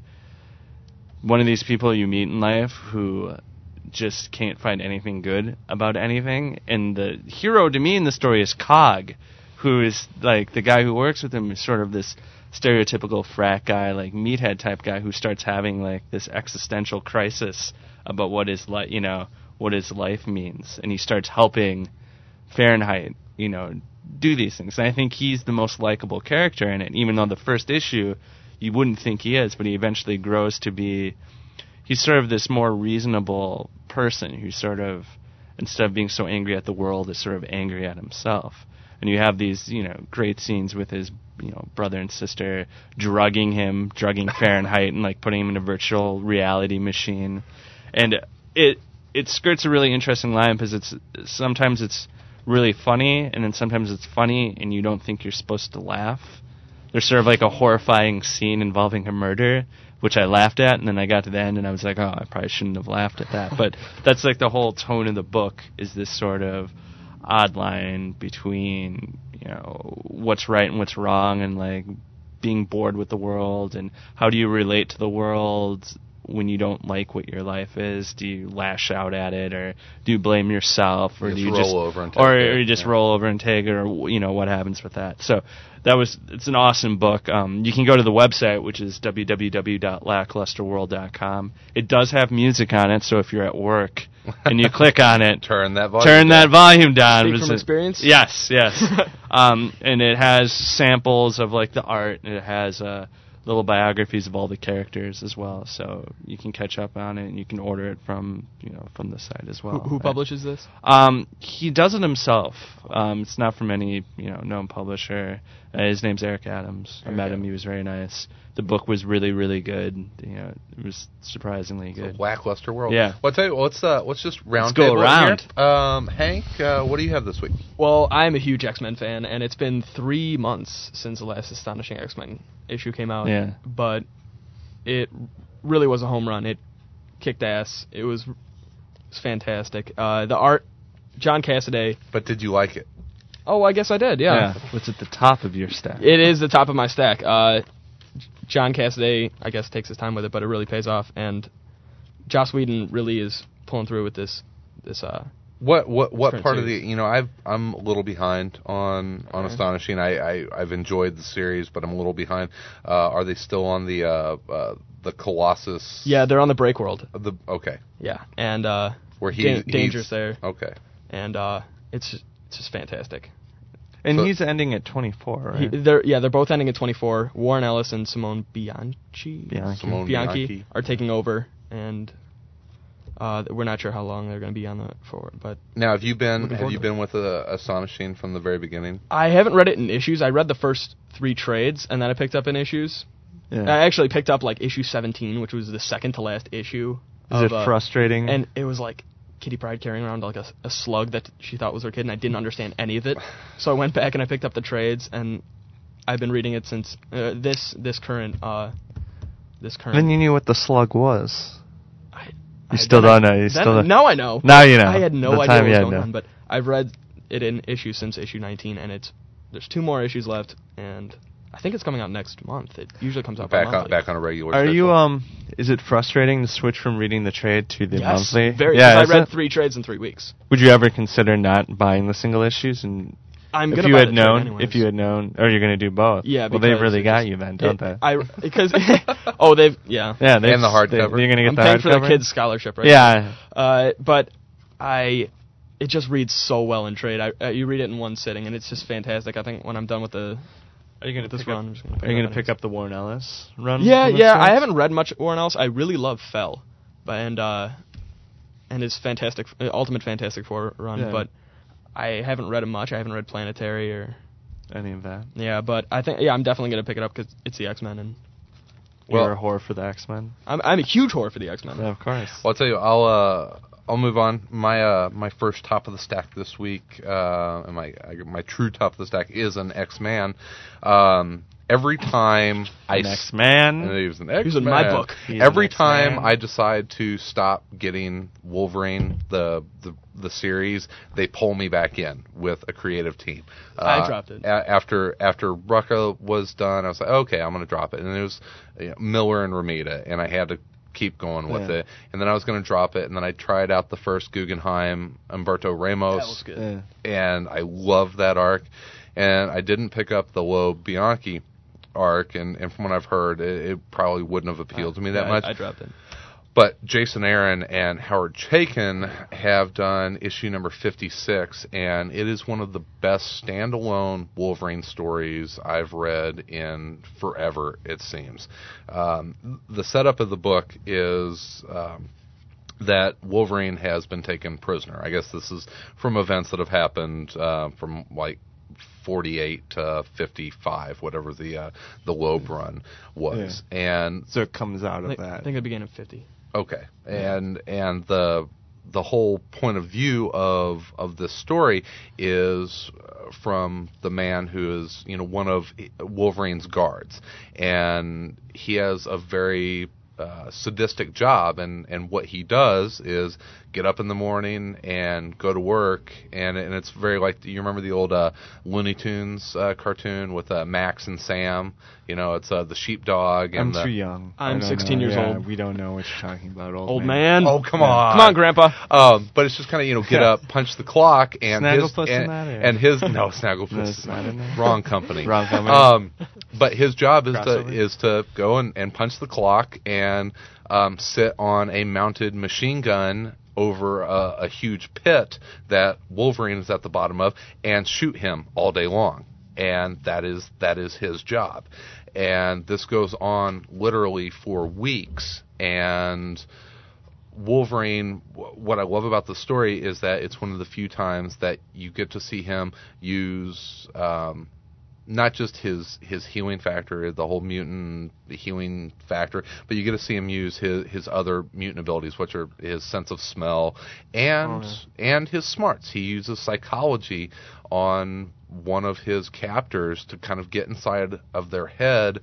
one of these people you meet in life who just can't find anything good about anything. And the hero to me in the story is Cog, who is like the guy who works with him is sort of this stereotypical frat guy, like meathead type guy who starts having like this existential crisis about what his li- you know, what his life means, and he starts helping Fahrenheit, you know, do these things. And I think he's the most likable character in it, even though the first issue you wouldn't think he is, but he eventually grows to be he's sort of this more reasonable person who sort of, instead of being so angry at the world, is sort of angry at himself. And you have these, you know, great scenes with his, you know, brother and sister drugging him, drugging Fahrenheit, and like putting him in a virtual reality machine. And it it skirts a really interesting line because it's sometimes it's really funny, and then sometimes it's funny and you don't think you're supposed to laugh. There's sort of like a horrifying scene involving a murder, which I laughed at, and then I got to the end and I was like, oh, I probably shouldn't have laughed at that. But that's like the whole tone of the book, is this sort of odd line between, you know, what's right and what's wrong, and like being bored with the world, and how do you relate to the world when you don't like what your life is? Do you lash out at it, or do you blame yourself, or Just do you roll just over and take or, it, or you just yeah. roll over and take it, or you know what happens with that? So that was it's an awesome book. Um, you can go to the website, which is w w w dot lackluster world dot com. It does have music on it, so if you're at work and you click on it, turn that volume turn down. that volume down. Speak from experience? Yes, yes. um, and it has samples of like the art, and it has uh, little biographies of all the characters as well. So you can catch up on it, and you can order it from you know from the site as well. Who, who right? publishes this? Um, he does it himself. Um, it's not from any you know known publisher. Uh, his name's Eric Adams. I Eric met him. Adams. He was very nice. The book was really, really good. You know, it was surprisingly It's good. a lackluster world. Yeah. Well, I'll tell you, what, let's uh, let's just round Let's go table it around. here. Um, Hank, uh, what do you have this week? Well, I'm a huge X-Men fan, and it's been three months since the last Astonishing X-Men issue came out. Yeah. But it really was a home run. It kicked ass. It was, it was fantastic. Uh, the art, John Cassaday. But did you like it? Oh, I guess I did, yeah. What's at the top of your stack? It is the top of my stack. Uh, John Cassaday, I guess, takes his time with it, but it really pays off. And Joss Whedon really is pulling through with this. This. Uh, What what what current part series. of the you know I've I'm a little behind on on Okay. Astonishing. I, I I've enjoyed the series, but I'm a little behind. Uh, are they still on the uh, uh, the Colossus? yeah, they're on the Break World. The okay. Yeah, and uh, Where he Dan- he's- Danger's there, Okay. and uh, it's just, it's just fantastic. And So- he's ending at twenty-four, right? He, they're yeah, they're both ending at twenty-four. Warren Ellis and Simone Bianchi, Bianchi. Simone Bianchi, Bianchi. are taking over, and uh, we're not sure how long they're going to be on the for. But Now, have you been Looking have forward you to it. been with uh, Astonishing from the very beginning? I haven't read it in issues. I read the first three trades, and then I picked up in issues. Yeah. I actually picked up like issue seventeen, which was the second to last issue. Is of, it uh, frustrating? And it was like Kitty Pryde carrying around like a, a slug that she thought was her kid, and I didn't understand any of it. So I went back and I picked up the trades, and I've been reading it since uh, this this current uh, this current. Then you knew what the slug was. I, You I- still then I- don't know. You then- still don't. Now I know. Now you know. I had no The idea time what you was had going no. on, but I've read it in issues since issue nineteen, and it's there's two more issues left, and I think it's coming out next month. It usually comes out Back on bi-monthly. back on a regular. Are schedule. you um? Is it frustrating to switch from reading the trade to the Yes, monthly? very. Yeah. 'cause is I read it? three trades in three weeks. Would you ever consider not buying the single issues? And I'm if gonna you buy had the trade known, anyways. if you had known, or you're going to do both? Yeah, Well, they because really it got just- you then, don't it, they? I because oh they've yeah yeah, they And the hardcover? they- You're going to get I'm the paying for the hardcover? kids' scholarship right Yeah. now. Uh, but I it just reads so well in trade. I uh, you read it in one sitting, and it's just fantastic. I think when I'm done with the Are you going to this pick run, up? I'm just gonna pick Are you it going to up pick up the Warren Ellis run? Yeah, from the yeah. I trades? haven't read much Warren Ellis. I really love Fell, but and uh, and his fantastic uh, Ultimate Fantastic Four run. Yeah. But I haven't read him much. I haven't read Planetary or Any of that? yeah. But I think yeah, I'm definitely gonna pick it up because it's the X Men, and Well, Well- you're a whore for the X Men. I'm I'm a huge whore for the X Men. Yeah, of course. Well, I'll tell you, I'll uh, I'll move on. My uh, my first top of the stack this week, uh, and my my true top of the stack is an X-Man. Um, every time I An s- X Man. and he was an X-Man. He was in my book. He's Every an X-Man. time I decide to stop getting Wolverine, the the the series, they pull me back in with a creative team. I Uh, dropped it. a- after after Rucka was done. I was like, okay, I'm going to drop it, and it was you know, Miller and Romita, and I had to keep going with Yeah. it. And then I was going to drop it, and then I tried out the first Guggenheim Umberto Ramos, That was good. Yeah. and I loved that arc. And I didn't pick up the Loeb Bianchi arc, and, and from what I've heard, it, it probably wouldn't have appealed to me that Yeah, much. I, I dropped it. But Jason Aaron and Howard Chaykin have done issue number fifty-six, and it is one of the best standalone Wolverine stories I've read in forever, it seems. Um, the setup of the book is um, that Wolverine has been taken prisoner. I guess this is from events that have happened uh, from like forty-eight to fifty-five, whatever the uh, the Loeb run was. And So it comes out I of think, that. I think it began at fifty. Okay, and and the the whole point of view of of this story is uh, from the man who is you know one of Wolverine's guards, and he has a very uh, sadistic job, and and what he does is get up in the morning and go to work, and and it's very like, you remember the old uh, Looney Tunes uh, cartoon with uh, Max and Sam? You know, it's uh, the sheepdog. And I'm the, too young. I'm I don't sixteen know. years Yeah, old. We don't know what you're talking about, old, Old man. Oh, come Yeah. on. Come on, Grandpa. Um, but it's just kind of, you know, get up, punch the clock, and his, Snagglepuss in and, that, or- and his, no, Snagglepuss No, is it's not in there. wrong company. Wrong company. Um, but his job is to, Crossover. is to go and, and punch the clock and um, sit on a mounted machine gun over a, a huge pit that Wolverine is at the bottom of and shoot him all day long. And that is that is his job. And this goes on literally for weeks. And Wolverine, what I love about the story is that it's one of the few times that you get to see him use um, not just his his healing factor, the whole mutant healing factor, but you get to see him use his his other mutant abilities, which are his sense of smell and Oh, and his smarts. He uses psychology on one of his captors to kind of get inside of their head,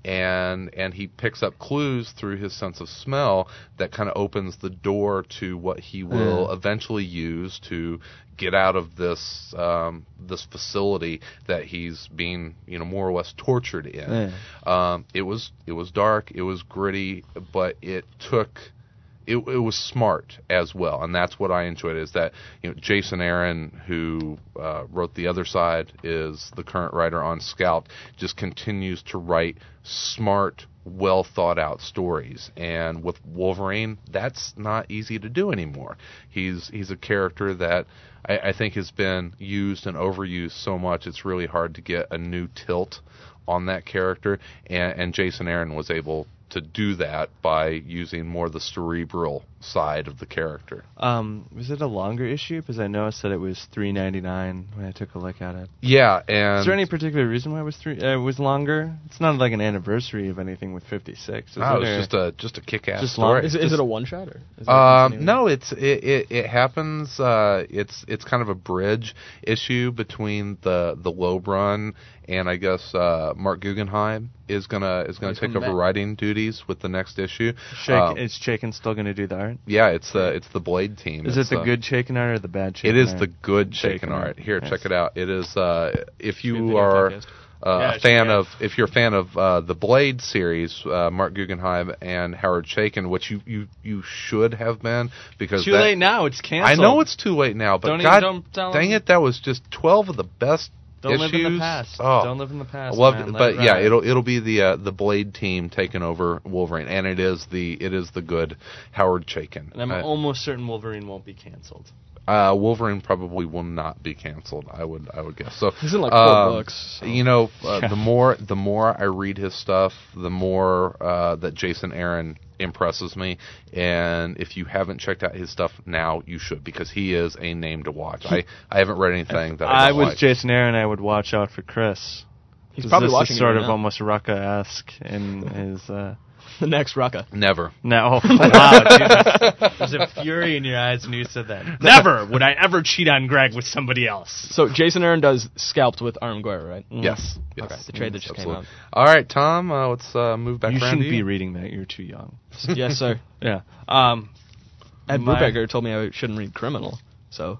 and and he picks up clues through his sense of smell that kind of opens the door to what he will Yeah. eventually use to get out of this um, this facility that he's being, you know, more or less tortured in. Yeah. Um, it was it was dark, it was gritty, but it took. It, it was smart as well, and that's what I enjoyed. Is that, you know, Jason Aaron, who uh, wrote The Other Side, is the current writer on Scout, just continues to write smart, well thought out stories. And with Wolverine, that's not easy to do anymore. He's he's a character that I, I think has been used and overused so much. It's really hard to get a new tilt on that character, and, and Jason Aaron was able to do that by using more the cerebral side of the character. Um, was it a longer issue? Because I noticed that it was three ninety-nine when I took a look at it. Yeah, and Is there any particular reason why it was three? Uh, it was longer. It's not like an anniversary of anything with fifty-six. Is no, it, it's or- just a just a kick-ass Just story. long- Is, it- is it a one shot or? Is it Um, continuing? no, it's it, it, it happens. Uh, it's it's kind of a bridge issue between the the Loeb run, and I guess uh, Mark Guggenheim is gonna is gonna He's take coming over back. writing duties with the next issue. Shake, Um, is Chaykin still going to do the art? yeah, it's the it's the Blade team. Is It's, it the uh, good Chaykin art or the bad Chaykin It is art? the good Chaykin shaken art. art. Here, Yes. check it out. It is uh, if Good you video are podcast. uh, Yeah, a fan check it out. of if you're a fan of uh, the Blade series, uh, Mark Guggenheim and Howard Chaykin, which you, you, you should have been, because Too that, late now. It's I canceled. know it's too late now, but Don't even- God don't tell dang them. it, that was just twelve of the best Don't issues. live in the past. Oh. Don't live in the past. I loved man. it, Let but it yeah, ride. it'll it'll be the uh, the Blade team taking over Wolverine, and it is the it is the good Howard Chaykin. And I'm Uh, almost certain Wolverine won't be canceled. uh, Wolverine probably will not be canceled. I would I would guess. So He's in like four um, books. so- You know, uh, Yeah. the more the more I read his stuff, the more uh, that Jason Aaron impresses me. And if you haven't checked out his stuff now, you should, because he is a name to watch. I, I haven't read anything that I, I don't was like. Jason Aaron. I would watch out for Chris. He's 'Cause probably this watching is it sort right of now. almost Rucka-esque in his. Uh, the next Rucka. Never. now, oh, wow, dude, there's a fury in your eyes when you said that. Never would I ever cheat on Greg with somebody else. So Jason Aaron does Scalped with Arm Guerra, right? Yes. yes. Okay, the trade that just Absolutely. came All right, Tom. Uh, let's uh, move back You around shouldn't to be you. reading that. You're too young. out. Yes, sir. Yeah. Um. Ed my- Brubaker told me I shouldn't read Criminal, so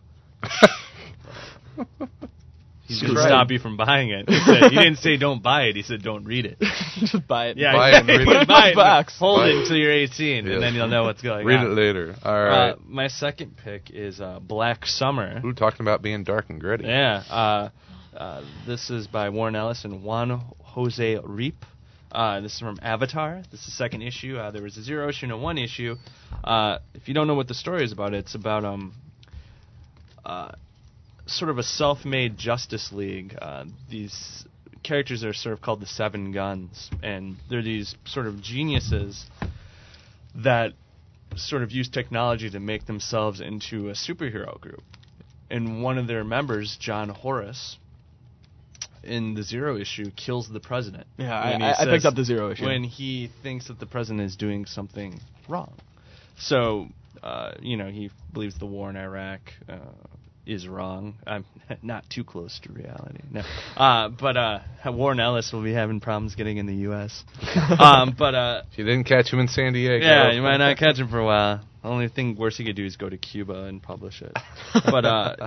He He's didn't right. stop you from buying it. He, said, he didn't say don't buy it. He said don't read it. just buy it. Yeah, Buy it and read it. buy it. Box. Hold Buy it it. until you're eighteen, Yes. and then you'll know what's going Read on. it later. All right. Uh, my second pick is uh, Black Summer. Ooh, talking about being dark and gritty. Yeah. Uh, uh, this is by Warren Ellis and Juan Jose Reap. Uh, this is from Avatar. This is the second issue. Uh, there was a zero issue and a one issue. Uh, if you don't know what the story is about, it's about um, uh, sort of a self-made Justice League. Uh, these characters are sort of called the Seven Guns, and they're these sort of geniuses that sort of use technology to make themselves into a superhero group. And one of their members, John Horace, in the Zero issue, kills the president. Yeah, I, When he I, I says- picked up the Zero issue. when he thinks that the president is doing something wrong. So, uh, you know, he believes the war in Iraq uh, is wrong. I'm not too close to reality. No. Uh, but uh, Warren Ellis will be having problems getting in the U S um, but uh, If you didn't catch him in San Diego. yeah, you might not catch him for a while. The only thing worse he could do is go to Cuba and publish it. But uh,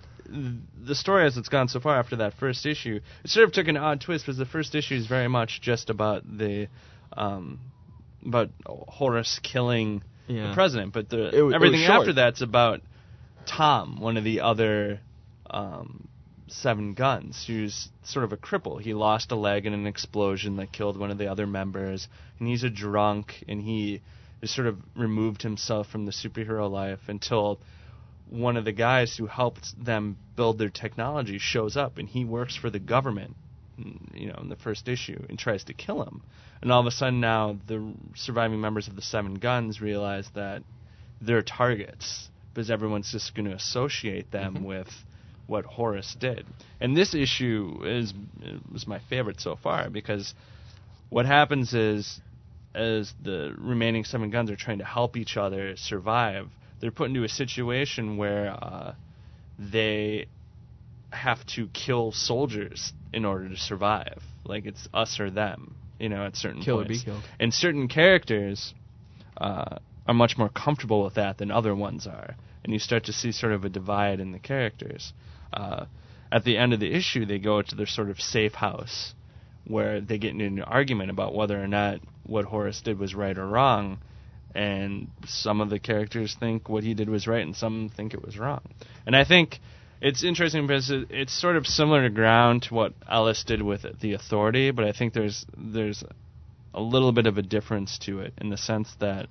the story as it's gone so far after that first issue, it sort of took an odd twist because the first issue is very much just about the um, about Horus killing Yeah. the president, but the It was- it everything was short. after that's about Tom, one of the other um, Seven Guns, who's sort of a cripple. He lost a leg in an explosion that killed one of the other members, and he's a drunk, and he has sort of removed himself from the superhero life until one of the guys who helped them build their technology shows up, and he works for the government, you know, in the first issue, and tries to kill him. And all of a sudden now the surviving members of the Seven Guns realize that they're targets because everyone's just going to associate them Mm-hmm. with what Horus did. And this issue is was my favorite so far because what happens is as the remaining Seven Guns are trying to help each other survive, they're put into a situation where uh, they have to kill soldiers in order to survive. Like it's us or them, you know, at certain Kill or points. be killed. And certain characters uh, are much more comfortable with that than other ones are. And you start to see sort of a divide in the characters. Uh, at the end of the issue, they go to their sort of safe house where they get into an argument about whether or not what Horus did was right or wrong. And some of the characters think what he did was right and some think it was wrong. And I think it's interesting because it, it's sort of similar to ground to what Ellis did with The Authority, but I think there's there's a little bit of a difference to it in the sense that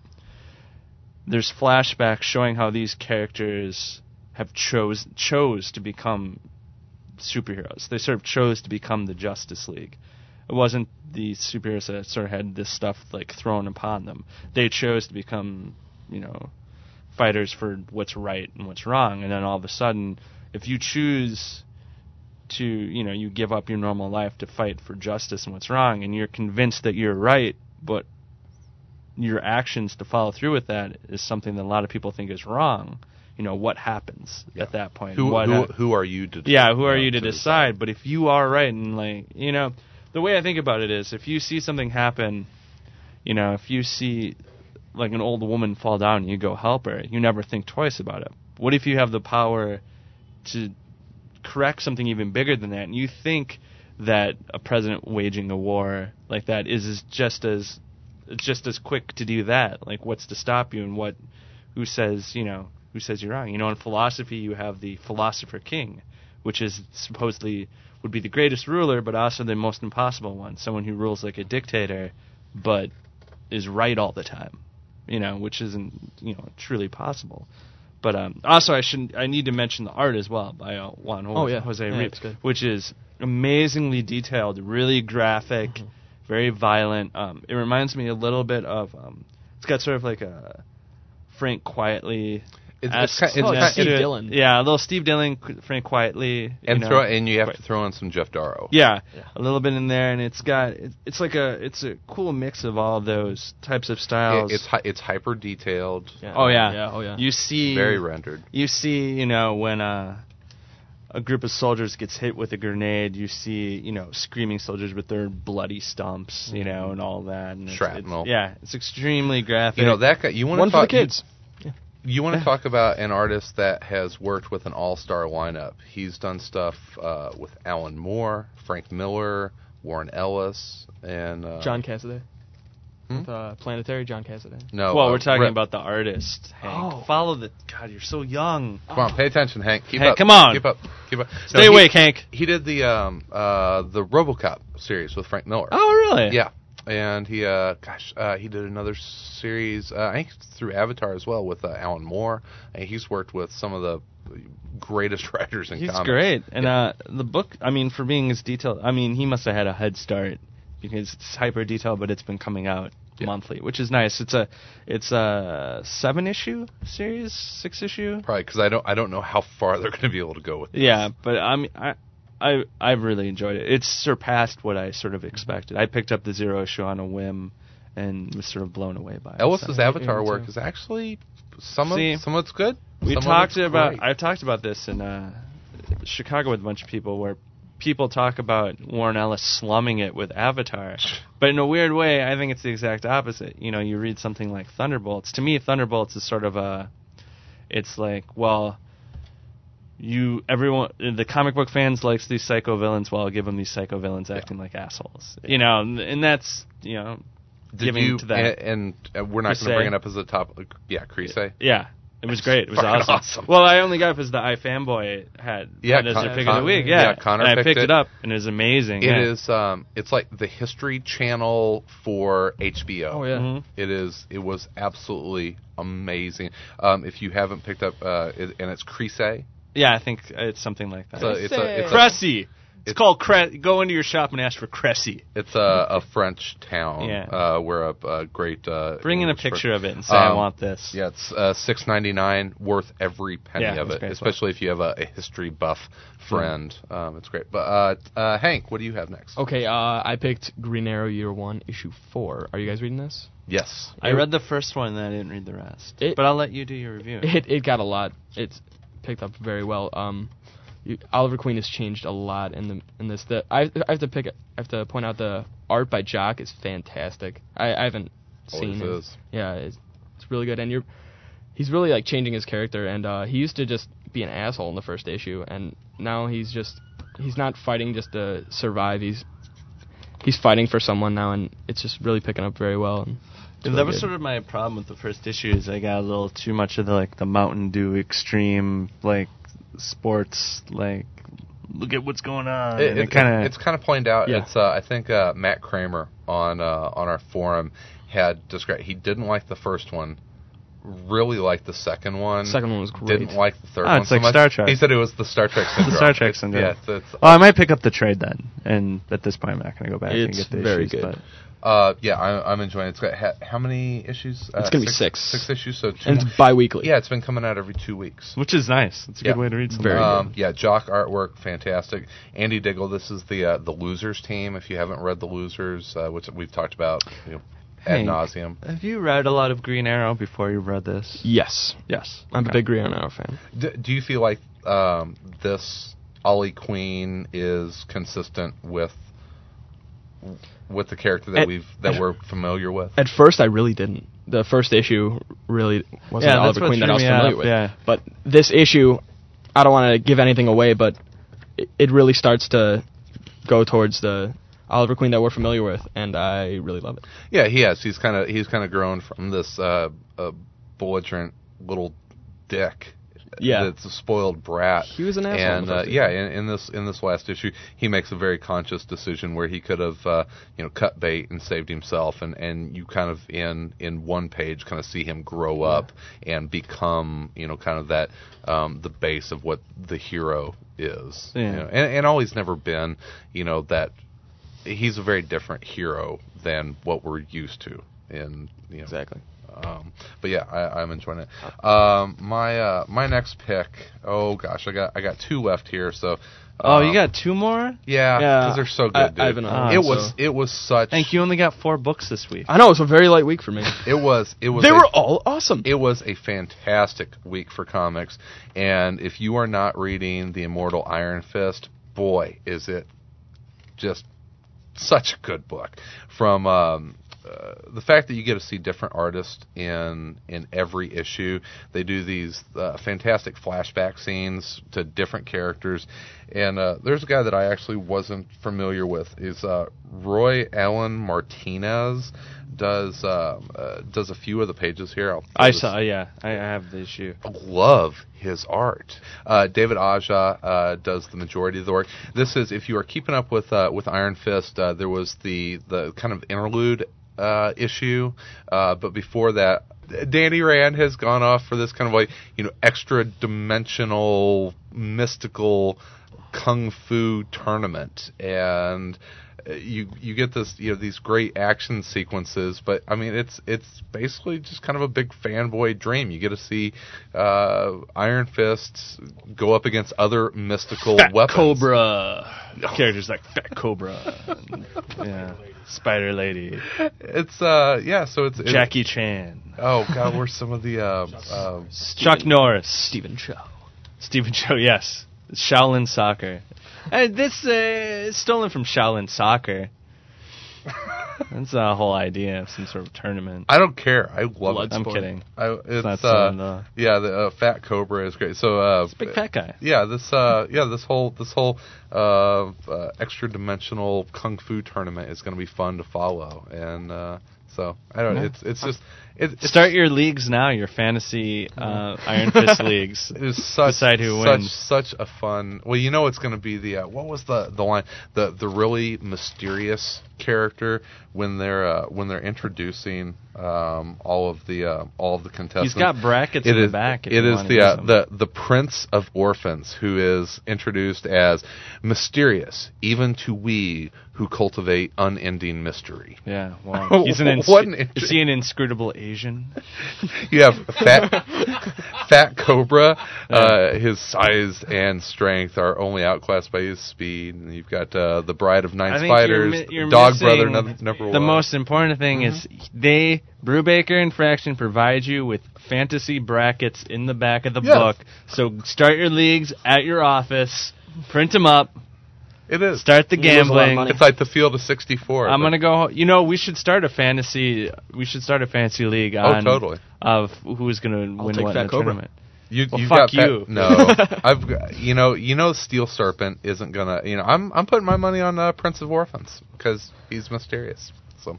there's flashbacks showing how these characters have chose chose to become superheroes. They sort of chose to become the Justice League. It wasn't the superheroes that sort of had this stuff like thrown upon them. They chose to become, you know, fighters for what's right and what's wrong. And then all of a sudden, if you choose to, you know, you give up your normal life to fight for justice and what's wrong, and you're convinced that you're right, but your actions to follow through with that is something that a lot of people think is wrong. You know, what happens Yeah. at that point? Who, what who, hap- who are you to decide? yeah, who are uh, you to decide? But if you are right, and like, you know, the way I think about it is, if you see something happen, you know, if you see like an old woman fall down and you go help her, you never think twice about it. What if you have the power to correct something even bigger than that, and you think that a president waging a war like that is, is just as it's just as quick to do that? Like, what's to stop you, and what? Who says, you know? Who says you're wrong? You know, in philosophy, you have the philosopher king, which is supposedly would be the greatest ruler, but also the most impossible one. Someone who rules like a dictator, but is right all the time. You know, which isn't, you know, truly possible. But um, also, I should I need to mention the art as well by uh, Juan Jose, Oh, yeah. Jose Yeah, Reeves, it's good. which is amazingly detailed, really graphic, Mm-hmm. very violent. Um, it reminds me a little bit of um, it's got sort of like a Frank Quietly. It's, it's, esque ki- it's, Oh, ki- Steve to it. Dillon. Yeah, a little Steve Dillon, Qu- Frank Quietly. and you know. throw and you have Quite- to throw in some Jeff Darrow. Yeah, Yeah. a little bit in there, and it's got it, it's like a it's a cool mix of all those types of styles. It, it's hi- it's hyper detailed. Yeah. Oh yeah, Yeah, oh, yeah. You see, Very rendered. you see, you know, when uh, a group of soldiers gets hit with a grenade, you see, you know, screaming soldiers with their bloody stumps, you know, and all that. And it's- Shrapnel. It's, yeah, it's extremely graphic. You know that guy. You want One to for the talk kids. You, you want to talk about an artist that has worked with an all-star lineup. He's done stuff uh, with Alan Moore, Frank Miller, Warren Ellis, and uh, John Cassaday. Hmm? With, uh, Planetary, John Cassaday. No, well, uh, we're talking Rip- about the artist, Hank. Oh. Follow the. God, you're so young. Come on, pay attention, Hank. Keep Hank, up. come on. Keep up. Keep up. Stay he- awake, Hank. He did the um uh the RoboCop series with Frank Miller. Oh, really? Yeah, and he uh gosh uh, he did another series uh, I think through Avatar as well with uh, Alan Moore. And he's worked with some of the greatest writers in He's comics. great, and uh, the book. I mean, for being as detailed, I mean, he must have had a head start because it's hyper detailed, but it's been coming out Yeah. monthly, which is nice. It's a it's a seven issue series, six issue. Probably because I don't I don't know how far they're going to be able to go with. This. Yeah, but I mean, I. I I've really enjoyed it. It's surpassed what I sort of expected. I picked up the zero issue on a whim and was sort of blown away by it. Ellis's so. Avatar me work too. is actually some See, of some of it's good. We some talked of it's about. great. I've talked about this in uh, Chicago with a bunch of people, where people talk about Warren Ellis slumming it with Avatar, But in a weird way, I think it's the exact opposite. You know, you read something like Thunderbolts. To me, Thunderbolts is sort of a, it's like, well, you everyone the comic book fans likes these psycho villains, well, I'll give them these psycho villains acting yeah. like assholes. Yeah. You know, and that's, you know, Did giving you, to that. And, and we're not going to bring it up as a top. Yeah, Creasy. Yeah. It was great. It was awesome. awesome. Well, I only got it because the iFanboy had yeah, had as Con- a pick Con- of the week. Yeah, yeah Connor and I picked, picked it. it up, and it was amazing. It yeah. is. Um, it's like the History Channel for H B O. Oh yeah. Mm-hmm. It is. It was absolutely amazing. Um, if you haven't picked up, uh, it, and it's Creasy. Yeah, I think it's something like that. So it's a, it's a, Cressy. It's, it's called Cre- Go into your shop and ask for Cressy. It's a, a French town. Yeah. Uh, where a, a great. Uh, Bring in a English picture person. of it and say, um, I want this. Yeah, it's uh, six ninety nine, worth every penny Yeah, of it's it, great especially if you have a, a history buff friend. Um, it's great. But uh, uh, Hank, what do you have next? Okay, uh, I picked Green Arrow Year One, Issue Four. Are you guys reading this? Yes. I read the first one and I didn't read the rest. It- but I'll let you do your review. It it got a lot. It's picked up very well. Um, you, Oliver Queen has changed a lot in the in this. The I, I have to pick. I have to point out the art by Jock is fantastic. I, I haven't Always seen it. is. Yeah, it's, it's really good, and you're he's really like changing his character. And uh, he used to just be an asshole in the first issue, and now he's just he's not fighting just to survive. He's he's fighting for someone now, and it's just really picking up very well. And And that was sort of my problem with the first issue. Is I got a little too much of the like the Mountain Dew extreme like sports like look at what's going on. It, and it, it kind of it's kind of pointed out. Yeah. It's uh, I think uh, Matt Kramer on uh, on our forum had described he didn't like the first one, really liked the second one. Second one was great. Didn't like the third Oh, one it's so like much. Star Trek. He said it was the Star Trek syndrome. the Star Trek It's- syndrome. Yeah, it's, it's, Oh, I might pick up the trade then, and at this point I'm not going to go back and It's get the very issues. good. But uh, yeah, I, I'm enjoying it. It's got ha- how many issues? Uh, It's gonna be six. Six issues. So two. and it's bi-weekly. Yeah, it's been coming out every two weeks. which is nice. It's a Yeah. good way to read something. Very Um, yeah, Jock artwork, fantastic. Andy Diggle, this is the uh, the Losers team. If you haven't read the Losers, uh, which we've talked about, you know, ad Hank, nauseum. Have you read a lot of Green Arrow before you read this? Yes, Yes. I'm Okay. a big Green Arrow fan. D- do you feel like um, this Ollie Queen is consistent with with the character that At- we've that we're familiar with? At first, I really didn't. The first issue really wasn't Yeah, the that's Oliver what Queen that threw I was me familiar off, with. yeah. But this issue, I don't want to give anything away, but it, it really starts to go towards the Oliver Queen that we're familiar with, and I really love it. Yeah, he has. He's kind of he's kind of grown from this uh, uh, belligerent little dick. Yeah. That's a spoiled brat. He was an asshole in And the uh, first yeah, issue. in, in this in this last issue, he makes a very conscious decision where he could have uh, you know cut bait and saved himself, and, and you kind of in in one page kind of see him grow up and become you know kind of that um, the base of what the hero is. Yeah. You know? and, and all he's never been, you know that he's a very different hero than what we're used to. In you know, Exactly. um, but yeah, I, I'm enjoying it. Um, my uh, my next pick. Oh gosh, I got I got two left here. So. Oh, um, you got two more? Yeah, Yeah, because they're so good, I- dude. I have another it one, was so- it was such. Hank, you only got four books this week. I know, it's a very light week for me. It was it was. They a, were all awesome. It was a fantastic week for comics, and if you are not reading The Immortal Iron Fist, boy, is it just such a good book. From um, uh, the fact that you get to see different artists in in every issue, they do these uh, fantastic flashback scenes to different characters. And uh, there's a guy that I actually wasn't familiar with. Is uh, Roy Allen Martinez. Does um, uh, does a few of the pages here. I'll I saw, yeah. I, I have the issue. love his art. Uh, David Aja uh, does the majority of the work. This is, if you are keeping up with uh, with Iron Fist, uh, there was the the kind of interlude uh, issue, uh, but before that, Danny Rand has gone off for this kind of like you know extra dimensional mystical kung fu tournament, and you you get this you know these great action sequences, but I mean it's it's basically just kind of a big fanboy dream. You get to see uh, Iron Fist go up against other mystical Fat weapons. Cobra. Characters like Fat Cobra. And, yeah. Spider Lady. It's uh yeah, so it's, it's Jackie Chan. Oh god, where's some of the uh, uh, Chuck Norris. Stephen Chow. Stephen Chow, yes. Shaolin Soccer. Uh, this uh, is stolen from Shaolin Soccer. That's the whole idea of some sort of tournament. I don't care. I love Blood it. I'm sport. kidding. I, it's not uh, so, no. yeah, the uh, Fat Cobra is great. So uh, It's a big fat guy. yeah, this uh, yeah, this whole this whole uh, uh, extra dimensional kung fu tournament is going to be fun to follow, and uh, so I don't. Yeah. It's it's just it, it's Start your leagues now, your fantasy uh, Iron Fist leagues. It was such Decide who such wins. such a fun. Well, you know it's going to be the uh, what was the the line the the really mysterious character when they're uh, when they're introducing um, all of the uh, all of the contestants. He's got brackets It in is the back. If it you is wanna the use uh, them. the the Prince of Orphans, who is introduced as mysterious even to we who cultivate unending mystery. Yeah, well, he's an ins- What an int- is he an inscrutable Asian? You have Fat Fat Cobra. Uh, his size and strength are only outclassed by his speed. And you've got uh, the Bride of Nine I think Spiders, you're, mi- you're Dog missing Brother number, number the one. most important thing is they, Brubaker and Fraction, provide you with fantasy brackets in the back of the Yes. book. So start your leagues at your office, print them up, It is. start the You lose a lot of gambling. money. It's like the Field of sixty-four. I'm but- gonna go. You know, we should start a fantasy. We should start a fantasy league on totally. of who's gonna I'll win take what Fat in the Cobra. tournament. You, Well, you've fuck got Fat- you. No, I've got- you know you know Steel Serpent isn't gonna. You know I'm I'm putting my money on uh, Prince of Orphans because he's mysterious. So.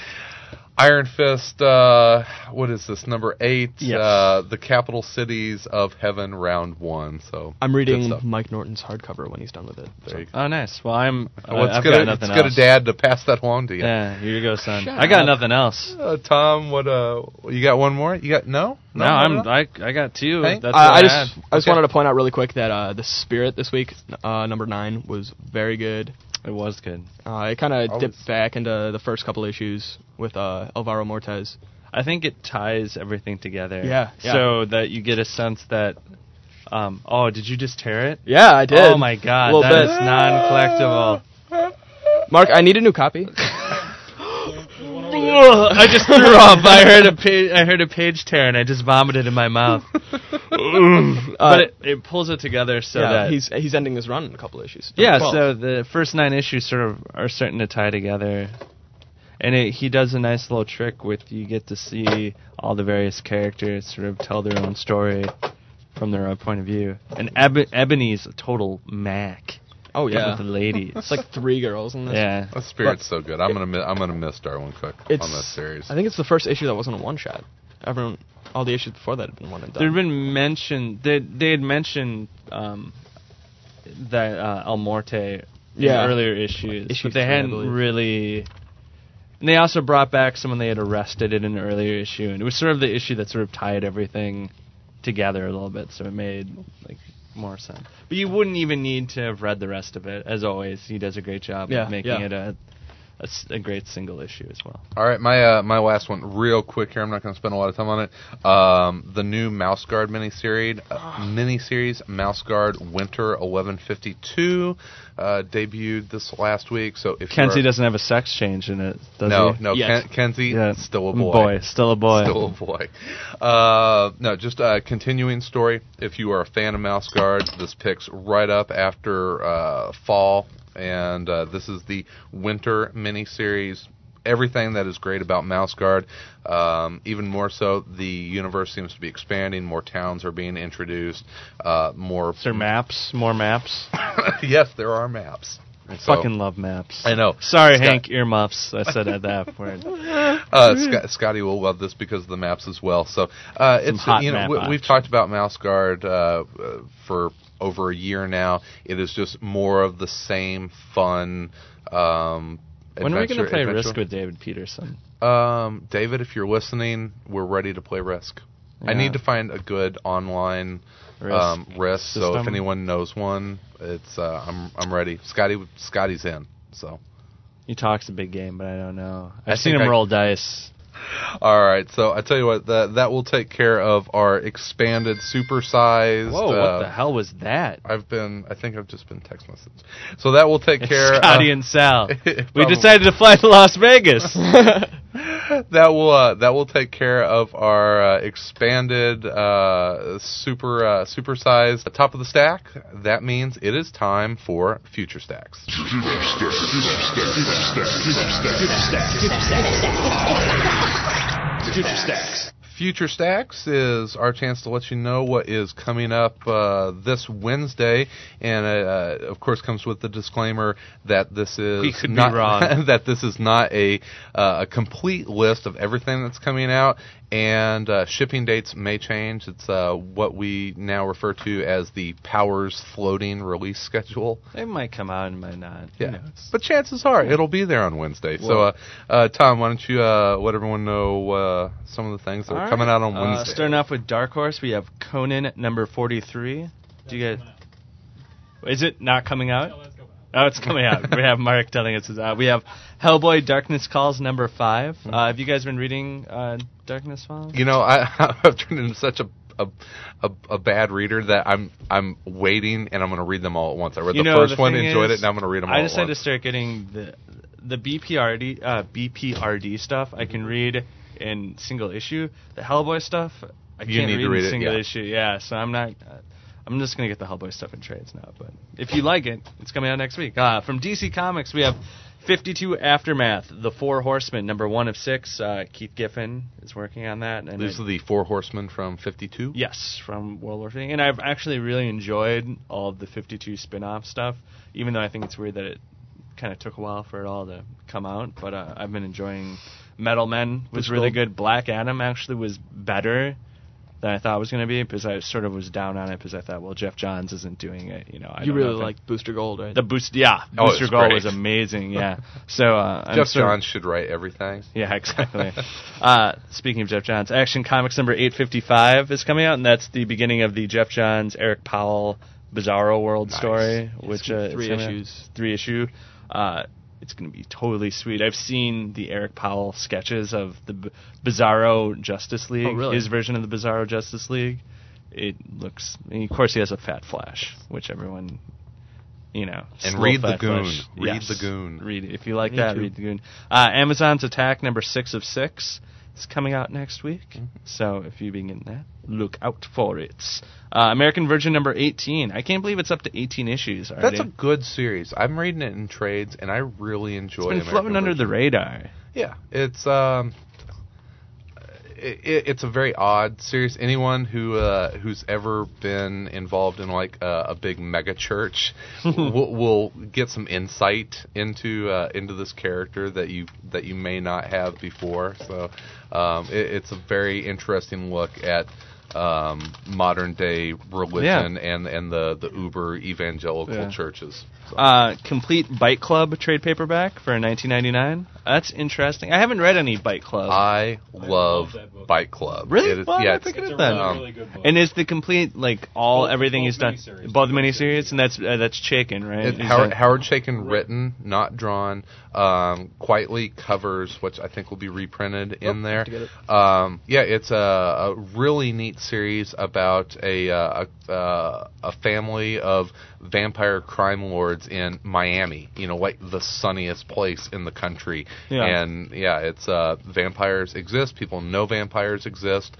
Iron Fist, uh, what is this, number eight? Yes. Uh, the Capital Cities of Heaven, round one. So I'm good reading stuff. Mike Norton's hardcover when he's done with it. There you go. Oh, nice. Well, I'm. Well, Uh, it's I've good, got of- nothing it's good else. of Dad to pass that along to you. Yeah, here you go, son. Shut I got up. nothing else. Uh, Tom, what? Uh, you got one more? You got no? No, not I'm. enough? I I got two. Hank? That's Uh, what I I just had. I just Okay. wanted to point out really quick that uh, the Spirit this week, uh, number nine, was very good. It was good. Uh, it kind I of was- dipped back into the first couple issues with uh, Alvaro Mortez. I think it ties everything together. Yeah, yeah. So that you get a sense that. Um. Oh, did you just tear it? Yeah, I did. Oh my God, Little that bit. is non-collectible. Mark, I need a new copy. I just threw up. I heard a page. I heard a page tear, and I just vomited in my mouth. but it, it pulls it together so yeah, that he's he's ending his run in a couple issues. yeah. Twelve. So the first nine issues sort of are starting to tie together, and it, he does a nice little trick with you get to see all the various characters sort of tell their own story from their own point of view. And Eb- Ebony's a total Mac. oh with yeah, the ladies. it's like three girls in this. yeah. The Spirit's so good. I'm gonna mi- I'm gonna miss Darwin Cook It's, on this series. I think it's the first issue that wasn't a one shot. Everyone, all the issues before that had been one and done. There had been mentioned they they had mentioned um, that uh, El Morte in Yeah. earlier issues, Issue but they three, I hadn't believe. really. And they also brought back someone they had arrested in an earlier issue, and it was sort of the issue that sort of tied everything together a little bit, so it made like more sense. But you wouldn't even need to have read the rest of it. As always, he does a great job Yeah, of making yeah. it a, a s- a great single issue as well. All right, my uh, my last one, real quick here. I'm not going to spend a lot of time on it. Um, the new Mouse Guard miniseries, uh, miniseries Mouse Guard Winter eleven fifty-two, uh, debuted this last week. So if Kenzie you're, doesn't have a sex change in it, does no, he? no, Yes. Ken, Kenzie, Yeah. still a boy. Boy, still a boy. Still a boy. Uh, no, just a continuing story. If you are a fan of Mouse Guard, this picks right up after uh, fall, and uh, this is the winter miniseries. Everything that is great about Mouse Guard, um, even more so, the universe seems to be expanding. More towns are being introduced. Uh, more. Is there maps? More maps? Yes, there are maps. I So- fucking love maps. I know. Sorry, Scott- Hank, earmuffs. I said that word. Uh, Scott, Scotty will love this because of the maps as well. So uh, it's hot you know map we, we've action. talked about Mouse Guard uh, uh, for over a year now. It is just more of the same fun. Um, When are we going to adventure- play adventure. Risk with David Peterson? Um, David, if you're listening, we're ready to play Risk. I Yeah. need to find a good online Risk um, Risk. So if system. anyone knows one, it's uh, I'm I'm ready. Scotty Scotty's in. So. He talks a big game, but I don't know. I I've seen think him I- roll dice. All right, so I tell you what, that that will take care of our expanded, supersized. Whoa, uh, what the hell was that? I've been, I think I've just been text messaged. So that will take care. Scotty uh, and Sal. We probably- decided to fly to Las Vegas. that will uh, that will take care of our uh, expanded, uh, super uh, supersized top of the stack. That means it is time for future stacks. Future Stack, Future Stack, Future Stack, Future Stack, Future Stacks. Future Stacks. Future Stacks is our chance to let you know what is coming up uh, this Wednesday, and uh, of course comes with the disclaimer that this is We could be not wrong. that this is not a uh, a complete list of everything that's coming out, and uh, shipping dates may change. It's uh, what we now refer to as the Powers floating release schedule. It might come out and might not. Who Yeah, knows? but chances are it'll be there on Wednesday. so, Well- uh, uh, Tom, why don't you uh, let everyone know uh, some of the things that are All coming right. out on Uh, Wednesday? starting off with Dark Horse, we have Conan number forty-three. Do you get? Is it not coming out? Oh, it's coming out. We have Mark telling us it's out. We have Hellboy Darkness Calls number five. Uh, have you guys been reading uh, Darkness Falls? You know, I, I've turned into such a, a a a bad reader that I'm I'm waiting and I'm going to read them all at once. I read You the know, first the one, thing enjoyed is, it, and I'm going to read them all I at decided to once. start getting the the B P R D uh, B P R D stuff. I can read in single issue. The Hellboy stuff, I You can't need read to read in it, single yeah. issue. Yeah, so I'm not. Uh, I'm just gonna get the Hellboy stuff in trades now. But if you like it, it's coming out next week. Uh, from D C Comics, we have fifty-two Aftermath, The Four Horsemen, number one of six. Uh, Keith Giffen is working on that. And These it- are the Four Horsemen from fifty-two? Yes, from World War Three, and I've actually really enjoyed all of the fifty-two spin-off stuff. Even though I think it's weird that it kind of took a while for it all to come out, but uh, I've been enjoying. Metal Men was Booster really Gold. good. Black Adam actually was better than I thought it was going to be because I sort of was down on it because I thought, well, Jeff Johns isn't doing it. You know, I You don't really know if it- like Booster Gold, right? the boost. Yeah, Oh, Booster it's Gold great. was amazing. Yeah, so uh, I'm Jeff sort of- Johns should write everything. yeah, exactly. uh, speaking of Jeff Johns, Action Comics number eight fifty-five is coming out, and that's the beginning of the Jeff Johns, Eric Powell, Bizarro World Nice. story, which uh, three is coming out- issues. Three issue. Uh, it's going to be totally sweet. I've seen the Eric Powell sketches of the B- Bizarro Justice League, Oh, really? his version of the Bizarro Justice League. It looks, and of course, he has a fat Flash, which everyone. You know, And slow read The fat Goon. Flash. Read Yes. The Goon. Read it. If you like Me that, too. read The Goon. Uh, Amazon's Attack number six of six is coming out next week. Mm-hmm. So if you've been getting that, look out for it. Uh, American Virgin number eighteen. I can't believe it's up to eighteen issues already. That's a good series. I'm reading it in trades, and I really enjoy it's been American floating under the Virgin. radar. Yeah, it's um, it, it's a very odd series. Anyone who uh, who's ever been involved in like a, a big mega church will, will get some insight into uh, into this character that you that you may not have before. So um, it, it's a very interesting look at um, modern day religion and and the the uber evangelical Yeah. churches. So. Uh, Complete Bite Club trade paperback for nineteen ninety-nine. That's interesting. I haven't read any Bite Club. I love Bite Club. Really? It is, Well, yeah, I it's, think it is um, then. And is the complete like all Both- everything both he's done, miniseries. both miniseries, and that's uh, that's Chaykin, right? It, He's Howard, done- Howard Chaykin written, not drawn. Um, quietly covers, which I think will be reprinted in there. to get it. Um, yeah, it's a, a really neat series about a uh, a, uh, a family of vampire crime lords in Miami. You know, like the sunniest place in the country. Yeah. And yeah, it's uh, vampires exist. People know vampires exist.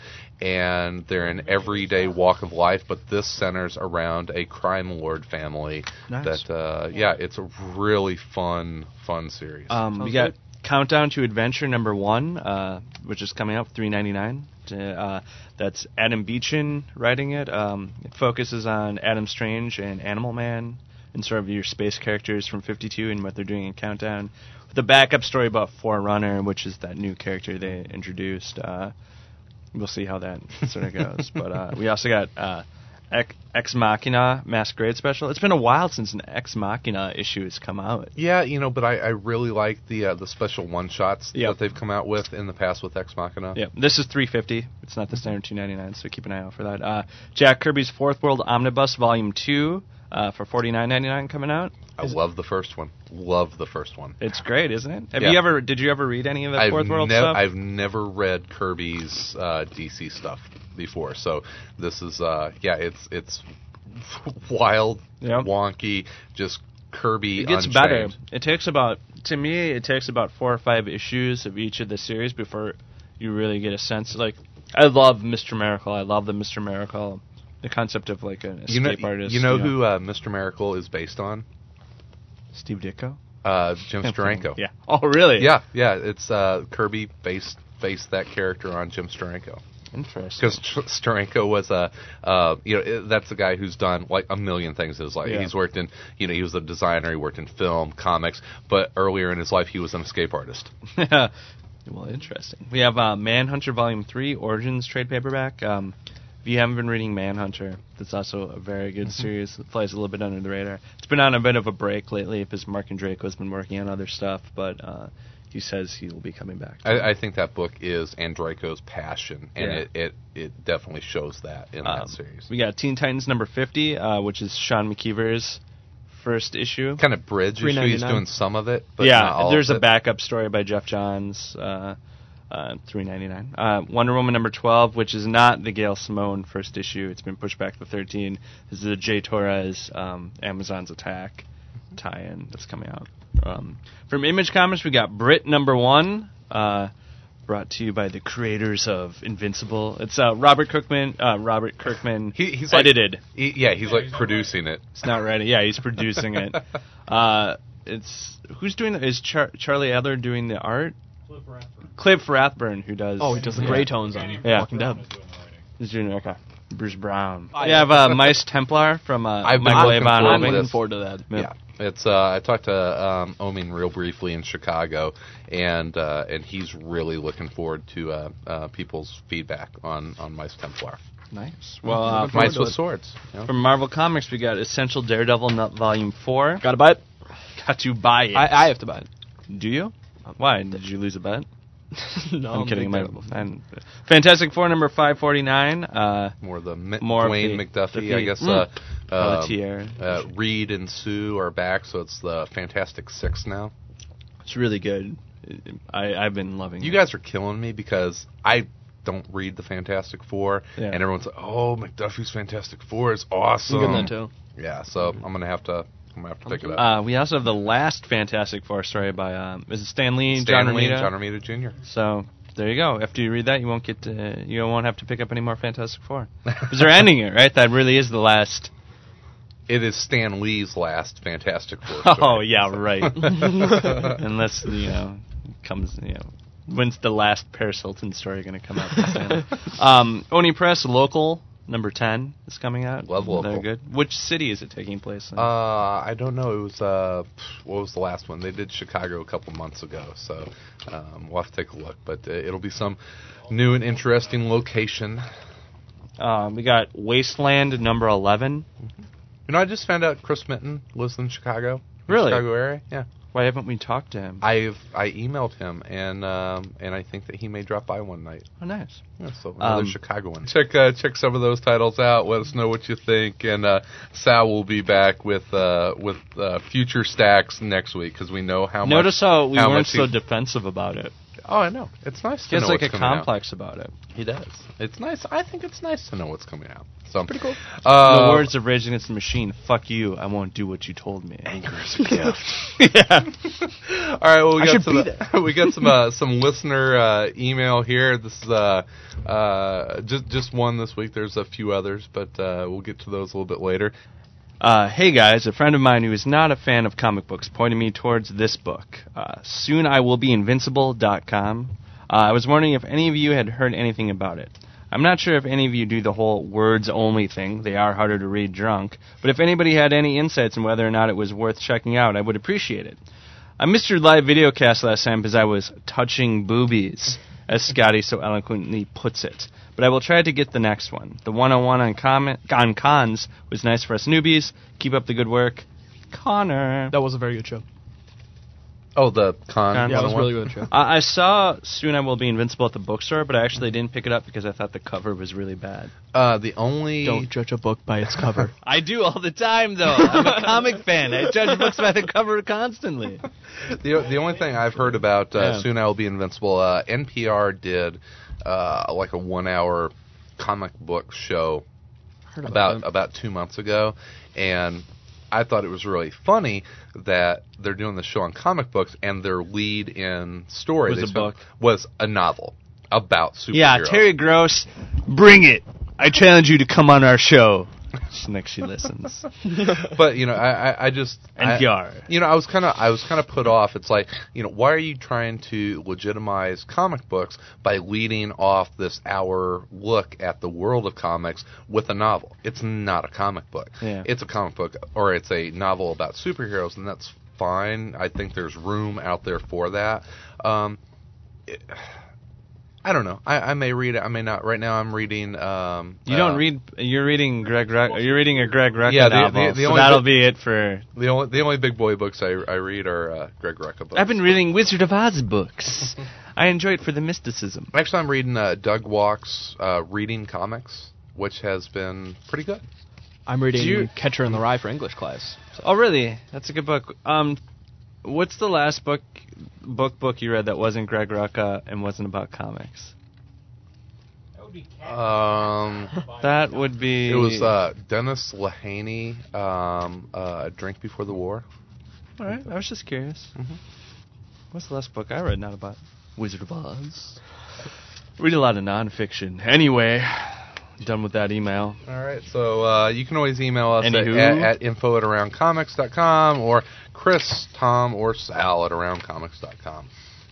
And they're in everyday walk of life, but this centers around a crime lord family. Nice. That uh, yeah, it's a really fun, fun series. Um, we Sounds got good. Countdown to Adventure number one, uh, which is coming up three ninety nine. Uh, that's Adam Beechin writing it. Um, it focuses on Adam Strange and Animal Man and sort of your space characters from fifty-two and what they're doing in Countdown. With a backup story about Forerunner, which is that new character they introduced. Uh, we'll see how that sort of goes. But uh, we also got uh, Ex, Ex Machina Masquerade Special. It's been a while since an Ex Machina issue has come out. yeah, you know, but I, I really like the uh, the special one shots Yep. that they've come out with in the past with Ex Machina. Yeah, this is three fifty. It's not the standard two ninety nine, so keep an eye out for that. Uh, Jack Kirby's Fourth World Omnibus Volume Two uh, for forty nine ninety nine coming out. I love the first one. Love the first one. It's great, isn't it? Have Yeah. you ever? Did you ever read any of that I've, Fourth World nev- stuff? I've never read Kirby's uh, D C stuff before, so this is uh, yeah, it's it's wild, Yep. wonky, just Kirby. It gets Unchained. better. It takes about, to me, it takes about four or five issues of each of the series before you really get a sense. Like, I love Mister Miracle. I love the Mister Miracle, the concept of like an escape You know, artist. you know who uh, Mister Miracle is based on? Steve Ditko? Uh, Jim Steranko. Yeah. Oh, really? Yeah, yeah. It's uh, Kirby based based that character on Jim Steranko. Interesting. Because Steranko was a, uh, you know, that's the guy who's done like a million things in his life. Yeah. He's worked in, you know, he was a designer. He worked in film, comics, but earlier in his life, he was an escape artist. Well, interesting. We have uh, Manhunter Volume three, Origins trade paperback. Um, if you haven't been reading Manhunter, that's also a very good series. It flies a little bit under the radar. It's been on a bit of a break lately because Mark Andreyko's been working on other stuff, but uh, he says he will be coming back. I, I think that book is Andreyko's passion, and Yeah. it, it, it definitely shows that in Um, that series. We got Teen Titans number fifty, uh, which is Sean McKeever's first issue. Kind of bridge issue. He's three ninety-nine. doing some of it, but yeah, not all there's of a it. backup story by Jeff Johns, uh, uh, three ninety-nine. Uh, Wonder Woman number twelve, which is not the Gail Simone first issue. It's been pushed back to thirteen. This is the Jay Torres um, Amazon's Attack tie-in that's coming out. Um, from Image Comics, we got Brit number one, uh, brought to you by the creators of Invincible. It's uh, Robert Kirkman. Uh, Robert Kirkman He, he's like, edited. he, yeah, he's like producing it. It's not ready. Yeah, he's producing it. Uh, it's who's doing the, is Char- Charlie Adler doing the art? Cliff Rathburn. Cliff Rathburn, who does. Oh, he does the yeah. gray tones on Yeah. Walking Dead. He's doing okay. Bruce Brown. Oh, we yeah. have uh, Mice Templar from uh, I've been Michael looking Avon. forward I'm to Irving. looking this. forward to that. Yeah, it's. Uh, I talked to um, Omin real briefly in Chicago, and uh, and he's really looking forward to uh, uh, people's feedback on on Mice Templar. Nice. Well, uh, from, Mice with swords. You know? from Marvel Comics, we got Essential Daredevil Nut Volume Four. Gotta buy it. Got to buy it. I, I have to buy it. Do you? Why? Did you lose a bet? no, I'm kidding. big My Daredevil fan. fan. Fantastic Four number five forty-nine. Uh, More the Mi- More of Dwayne the- McDuffie, the- I guess. Mm. Uh, Pelletier. uh, uh, Reed and Sue are back, so it's the Fantastic Six now. it's really good. I, I've been loving You it. guys are killing me because I don't read the Fantastic Four, Yeah. and everyone's like, "Oh, McDuffie's Fantastic Four is awesome." I'm getting that too. Yeah, so I'm gonna have to. I'm gonna have to pick it up. Uh, we also have the last Fantastic Four story by um, is it Stan Lee, Stan John Lee Romita? and John Romita Junior So there you go. After you read that, you won't get to, you won't have to pick up any more Fantastic Four because they're ending it, right? That really is the last. It is Stan Lee's last Fantastic Four. Oh story. yeah, right. Unless you know comes you know when's the last Paris Hilton story going to come out? from Stan Lee? um, Oni Press Local number ten is coming out. Love Local. They're good. Which city is it taking place in? Uh, I don't know. It was uh, what was the last one? They did Chicago a couple months ago, so um, we'll have to take a look. But uh, it'll be some new and interesting location. Um, we got Wasteland number eleven. You know, I just found out Chris Minton lives in Chicago. Really? Chicago area. Yeah. Why haven't we talked to him? I've I emailed him and um, and I think that he may drop by one night. Oh, nice. Yeah, so another Um, Chicago one. Check uh, check some of those titles out. Let us know what you think. And uh, Sal will be back with uh, with uh, future stacks next week because we know how Notice much. how we how weren't much so he- defensive about it. Oh, I know. It's nice to He has know like a what's coming out. complex about it. He does. It's nice. I think it's nice to know what's coming out. So pretty cool. the Uh, words of Rage Against the Machine, fuck you, I won't do what you told me. Anger is a gift. yeah. All right. Well, we I got should some. be Uh, we got some uh, some listener uh, email here. This is uh, uh, just just one this week. There's a few others, but uh, we'll get to those a little bit later. Uh, hey guys, a friend of mine who is not a fan of comic books pointed me towards this book. Uh, soon I will be invincible dot com. Uh, I was wondering if any of you had heard anything about it. I'm not sure if any of you do the whole words-only thing. They are harder to read drunk. But if anybody had any insights on whether or not it was worth checking out, I would appreciate it. I missed your live videocast last time because I was touching boobies, as Scotty so eloquently puts it. But I will try to get the next one. The one oh one on, com- on cons was nice for us newbies. Keep up the good work. Connor. That was a very good show. Oh, the con. Con. Yeah, it was a one-on-one? really good show. I I saw Soon I Will Be Invincible at the bookstore, but I actually didn't pick it up because I thought the cover was really bad. Uh, the only. Don't judge a book by its cover. I do all the time, though. I'm a comic fan. I judge books by the cover constantly. The the only thing I've heard about uh, Yeah. Soon I Will Be Invincible, uh, N P R did uh, like a one-hour comic book show Heard about that. about two months ago, and I thought it was really funny that they're doing the show on comic books, and their lead in story Was they a spent- book. was a novel about superheroes. Yeah, Terry Gross, bring it. I challenge you to come on our show. Next she listens. But you know, I, I, I just N P R. I, you know, I was kind of I was kind of put off. It's like, you know, why are you trying to legitimize comic books by leading off this hour look at the world of comics with a novel? It's not a comic book. Yeah. It's a comic book, or it's a novel about superheroes, and that's fine. I think there's room out there for that. Um, it, I don't know. I, I may read it. I may not. Right now, I'm reading. Um, You uh, don't read. You're reading Greg. Ruck, you're reading a Greg Rucka Yeah, the- novel. the- the so only that'll book- be it for. the only the only big boy books I, I read are uh, Greg Rucka books. I've been reading Wizard of Oz books. I enjoy it for the mysticism. Actually, I'm reading uh, Doug Walk's uh, Reading Comics, which has been pretty good. I'm reading Do you- Catcher in the Rye for English class. Oh, really? That's a good book. Um, what's the last book book book you read that wasn't Greg Rucka and wasn't about comics? Um, That would be. it was uh, Dennis Lehane, um, uh, Drink Before the War. All right. I was just curious. Mhm. What's the last book I read not about Wizard of Oz? Read a lot of nonfiction. Anyway, done with that email. All right, so uh, you can always email us at, Anywho. at, at info at around comics dot com or Chris, Tom, or Sal at around comics dot com.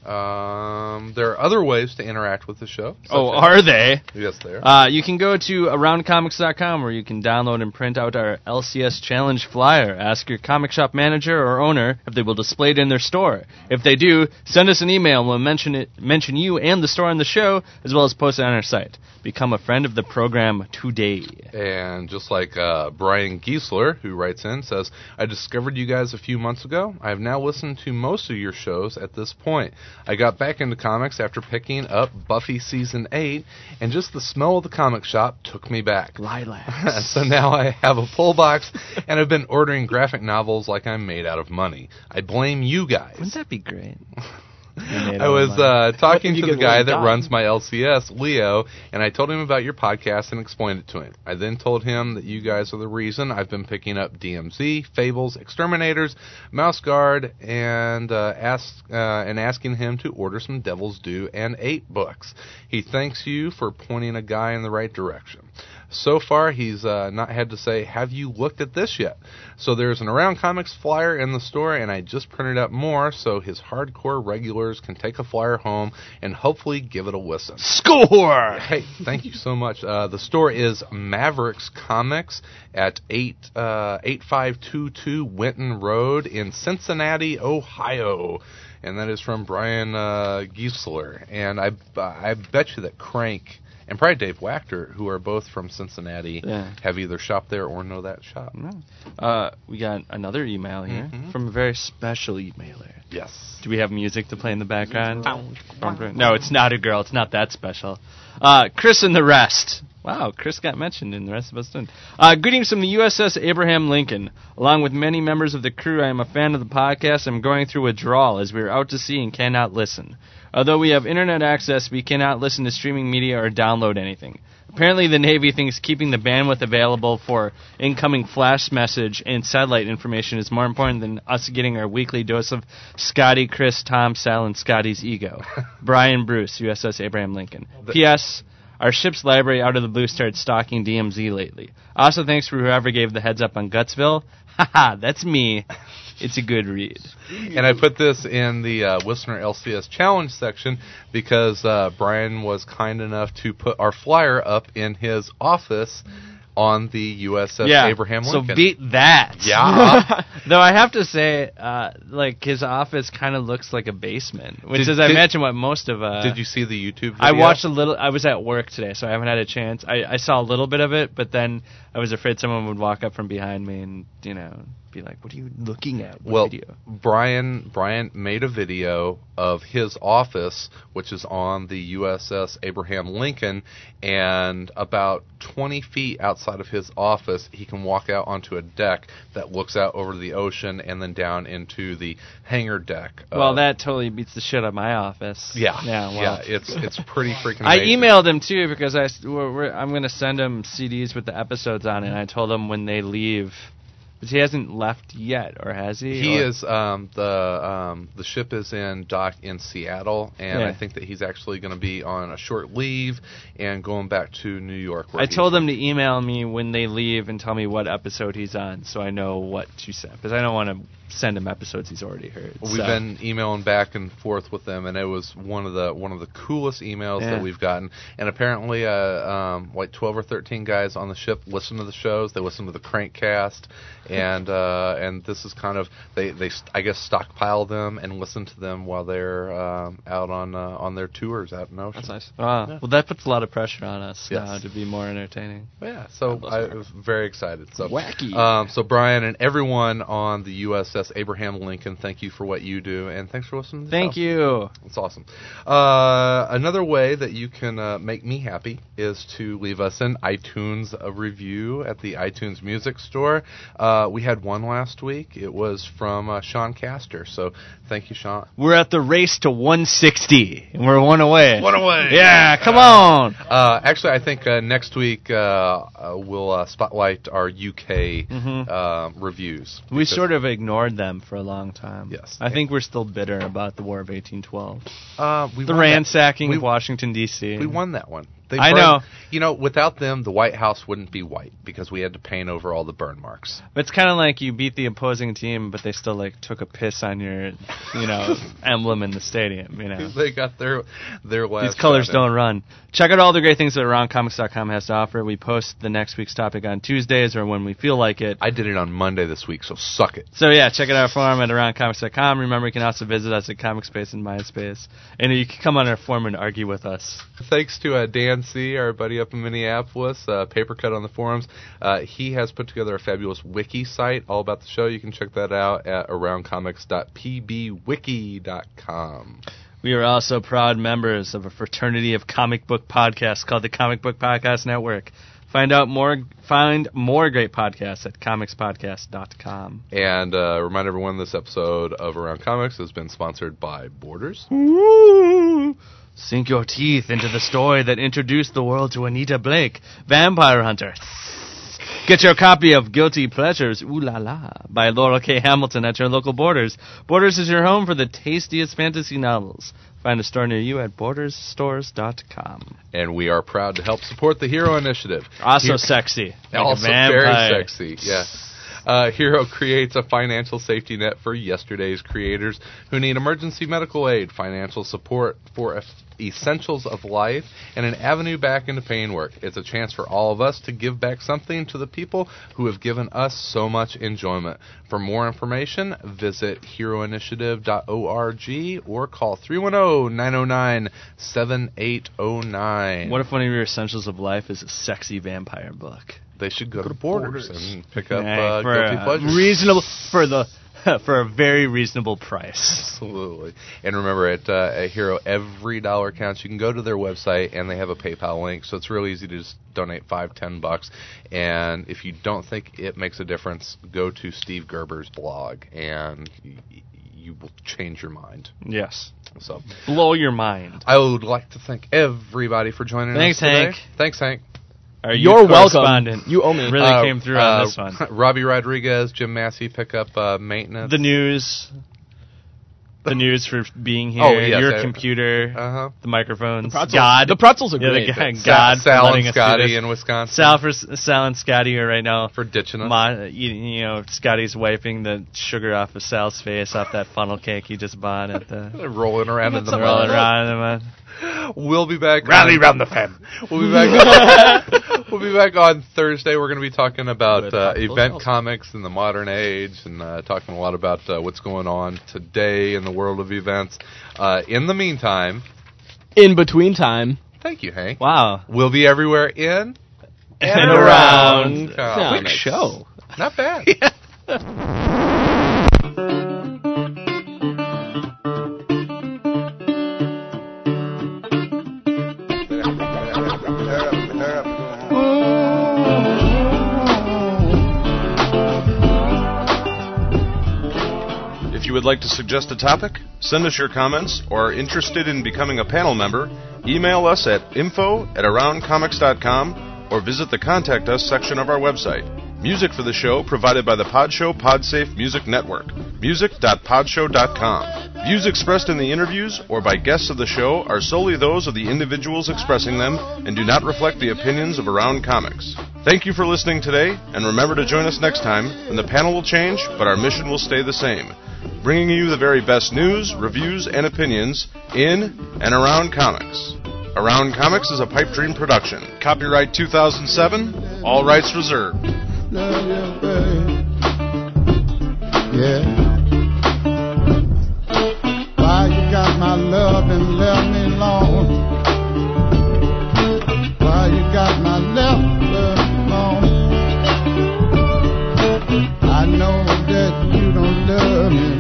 Um, there are other ways to interact with the show. such Oh, as- are they? Yes, there. Uh, you can go to around comics dot com where you can download and print out our L C S Challenge flyer. Ask your comic shop manager or owner if they will display it in their store. If they do, send us an email and we'll mention it, mention you and the store on the show, as well as post it on our site. Become a friend of the program today. And just like uh, Brian Giesler, who writes in, says, I discovered you guys a few months ago. I have now listened to most of your shows at this point. I got back into comics after picking up Buffy Season eight, and just the smell of the comic shop took me back. Lilacs. So now I have a pull box, and I've been ordering graphic novels like I'm made out of money. I blame you guys. Wouldn't that be great? I was uh, talking What did you to the get guy laid that on? runs my L C S, Leo, and I told him about your podcast and explained it to him. I then told him that you guys are the reason I've been picking up D M Z, Fables, Exterminators, Mouse Guard, and uh, ask, uh, and asking him to order some Devil's Due and eight books. He thanks you for pointing a guy in the right direction. So far, he's uh, not had to say, have you looked at this yet? So there's an Around Comics flyer in the store, and I just printed up more so his hardcore regulars can take a flyer home and hopefully give it a listen. Score! Hey, thank you so much. Uh, the store is Mavericks Comics at eight uh, eight five two two Winton Road in Cincinnati, Ohio. And that is from Brian uh, Giesler. And I, I bet you that Crank and probably Dave Wachter, who are both from Cincinnati, Yeah. have either shopped there or know that shop. Uh, we got another email here Mhm. from a very special emailer. Yes. Do we have music to play in the background? No, it's not a girl. It's not that special. Uh, Chris and the rest. Wow, Chris got mentioned and the rest of us didn't. Uh, greetings from the U S S Abraham Lincoln. Along with many members of the crew, I am a fan of the podcast. I'm going through withdrawal as we are out to sea and cannot listen. Although we have internet access, we cannot listen to streaming media or download anything. Apparently the Navy thinks keeping the bandwidth available for incoming flash message and satellite information is more important than us getting our weekly dose of Scotty, Chris, Tom, Sal, and Scotty's ego. Brian Bruce, U S S Abraham Lincoln. P S. Our ship's library out of the blue started stalking D M Z lately. Also, thanks for whoever gave the heads up on Gutsville. Haha, that's me. It's a good read. And I put this in the uh, Listener L C S Challenge section because uh, Brian was kind enough to put our flyer up in his office on the U S S Yeah, Abraham so Lincoln. beat that. Yeah. Though I have to say, uh, like, his office kind of looks like a basement, which Did- is, I did- imagine, what most of... Uh, Did you see the YouTube video? I watched a little... I was at work today, so I haven't had a chance. I, I saw a little bit of it, but then I was afraid someone would walk up from behind me and, you know, be like, what are you looking at? What Well, video? Brian Brian made a video of his office, which is on the U S S Abraham Lincoln, and about twenty feet outside of his office, he can walk out onto a deck that looks out over the ocean and then down into the hangar deck. Well, of- that totally beats the shit out of my office. Yeah, Yeah, well. yeah, it's it's pretty freaking. I amazing. emailed him too because I s- we're, we're, I'm going to send him C Ds with the episodes on it. And I told him when they leave, But he hasn't left yet, or has he? He or? is um, the um, the ship is in dock in Seattle, and Yeah. I think that he's actually going to be on a short leave and going back to New York. Where I he's- told them to email me when they leave and tell me what episode he's on, so I know what to send. Because I don't want to send him episodes he's already heard. We've so. been emailing back and forth with them, and it was one of the one of the coolest emails Yeah. that we've gotten. And apparently, uh, um, like twelve or thirteen guys on the ship listen to the shows. They listen to the Crankcast, and uh, and this is kind of they they st- I guess stockpile them and listen to them while they're um, out on uh, on their tours out in the ocean. That's nice. Wow. Well, that puts a lot of pressure on us Yes. now to be more entertaining. Yeah, so I was very excited. So Wacky. Um, so Brian and everyone on the U S S Abraham Lincoln, thank you for what you do, and thanks for listening to the Thank show. you. It's awesome. Uh, another way that you can uh, make me happy is to leave us an iTunes uh, review at the iTunes Music Store. Uh, we had one last week. It was from uh, Sean Castor. So thank you, Sean. We're at the race to one sixty, and we're one away. One away. Yeah, come on. Uh, actually, I think uh, next week uh, uh, we'll uh, spotlight our U K Mhm. uh, reviews. We sort of ignored them for a long time. Yes. I think we're still bitter about the War of eighteen twelve. Uh, we The won that- ransacking we- of Washington, D C We won that one. They I burned- know. You know, without them, the White House wouldn't be white because we had to paint over all the burn marks. But it's kind of like you beat the opposing team, but they still like took a piss on your, you know, emblem in the stadium. You know, They got their their last. these colors shot in. don't run. Check out all the great things that around comics dot com has to offer. We post the next week's topic on Tuesdays or when we feel like it. I did it on Monday this week, so suck it. So yeah, check out our forum at around comics dot com. Remember, you can also visit us at ComicSpace and MySpace, and you can come on our forum and argue with us. Thanks to uh, Dan C., our buddy up in Minneapolis, uh, Papercut on the forums. Uh, he has put together a fabulous wiki site all about the show. You can check that out at around comics dot p b wiki dot com. We are also proud members of a fraternity of comic book podcasts called the Comic Book Podcast Network. Find out more. Find more great podcasts at comics podcast dot com. And uh, remind everyone this episode of Around Comics has been sponsored by Borders. Ooh. Sink your teeth into the story that introduced the world to Anita Blake, Vampire Hunter. Get your copy of Guilty Pleasures, Ooh La La, by Laurel K. Hamilton at your local Borders. Borders is your home for the tastiest fantasy novels. Find a store near you at borders stores dot com. And we are proud to help support the Hero Initiative. Also Here- sexy. Like a also vampire. very sexy, yeah. Uh, Hero creates a financial safety net for yesterday's creators who need emergency medical aid, financial support for e- essentials of life, and an avenue back into paying work. It's a chance for all of us to give back something to the people who have given us so much enjoyment. For more information, visit hero initiative dot org or call three one zero, nine zero nine, seven eight zero nine. What if one of your essentials of life is a sexy vampire book? They should go to Borders, and pick up Hey, uh, for Guilty a Pleasures. reasonable for the for a very reasonable price. Absolutely. And remember, at, uh, at Hero, every dollar counts. You can go to their website, and they have a PayPal link, so it's really easy to just donate five, ten bucks. And if you don't think it makes a difference, go to Steve Gerber's blog, and y- y- you will change your mind. Yes. So Blow your mind. I would like to thank everybody for joining Thanks, us today. Hank. Thanks, Hank. Our You're youth welcome. correspondent You owe me. really Uh, came through uh, on this one. Robbie Rodriguez, Jim Massey pick up uh, maintenance. The news. The news for being here. Oh, yes, your I- computer. Uh-huh. The microphones. Pretzels. God. The pretzels are Yeah, great. the guy, but- God for Sal letting and us do Scotty this. in Wisconsin. Sal for Sal and Scotty are right now. for ditching us. Mo- you, you know, Scotty's wiping the sugar off of Sal's face off that funnel cake he just bought at the rolling around in the rolling mud. around in the mud. We'll be back. Rally on- round the fen. We'll be back. On, we'll be back on Thursday. We're going to be talking about With uh, Tropical event Sales. comics in the modern age, and uh, talking a lot about uh, what's going on today in the world of events. Uh, in the meantime, In between time. thank you, Hank. Wow. We'll be everywhere in And around. Comics. Quick show. Not bad. If you would like to suggest a topic, send us your comments, or are interested in becoming a panel member, email us at info at around comics dot com or visit the Contact Us section of our website. Music for the show provided by the Podshow Podsafe Music Network. music dot podshow dot com. Views expressed in the interviews or by guests of the show are solely those of the individuals expressing them and do not reflect the opinions of Around Comics. Thank you for listening today, and remember to join us next time when the panel will change, but our mission will stay the same. Bringing you the very best news, reviews, and opinions in and around comics. Around Comics is a Pipe Dream production. Copyright two thousand seven, all rights reserved. Love you, baby. Yeah. Why you got my love and left me alone? Why you got my love alone? I know that you don't love me.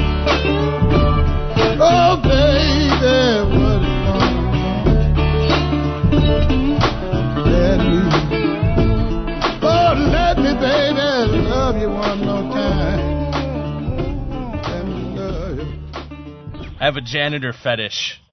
Oh, baby, what is going on? Let me, oh, let me, baby, love you one more time. Let me love you. I have a janitor fetish.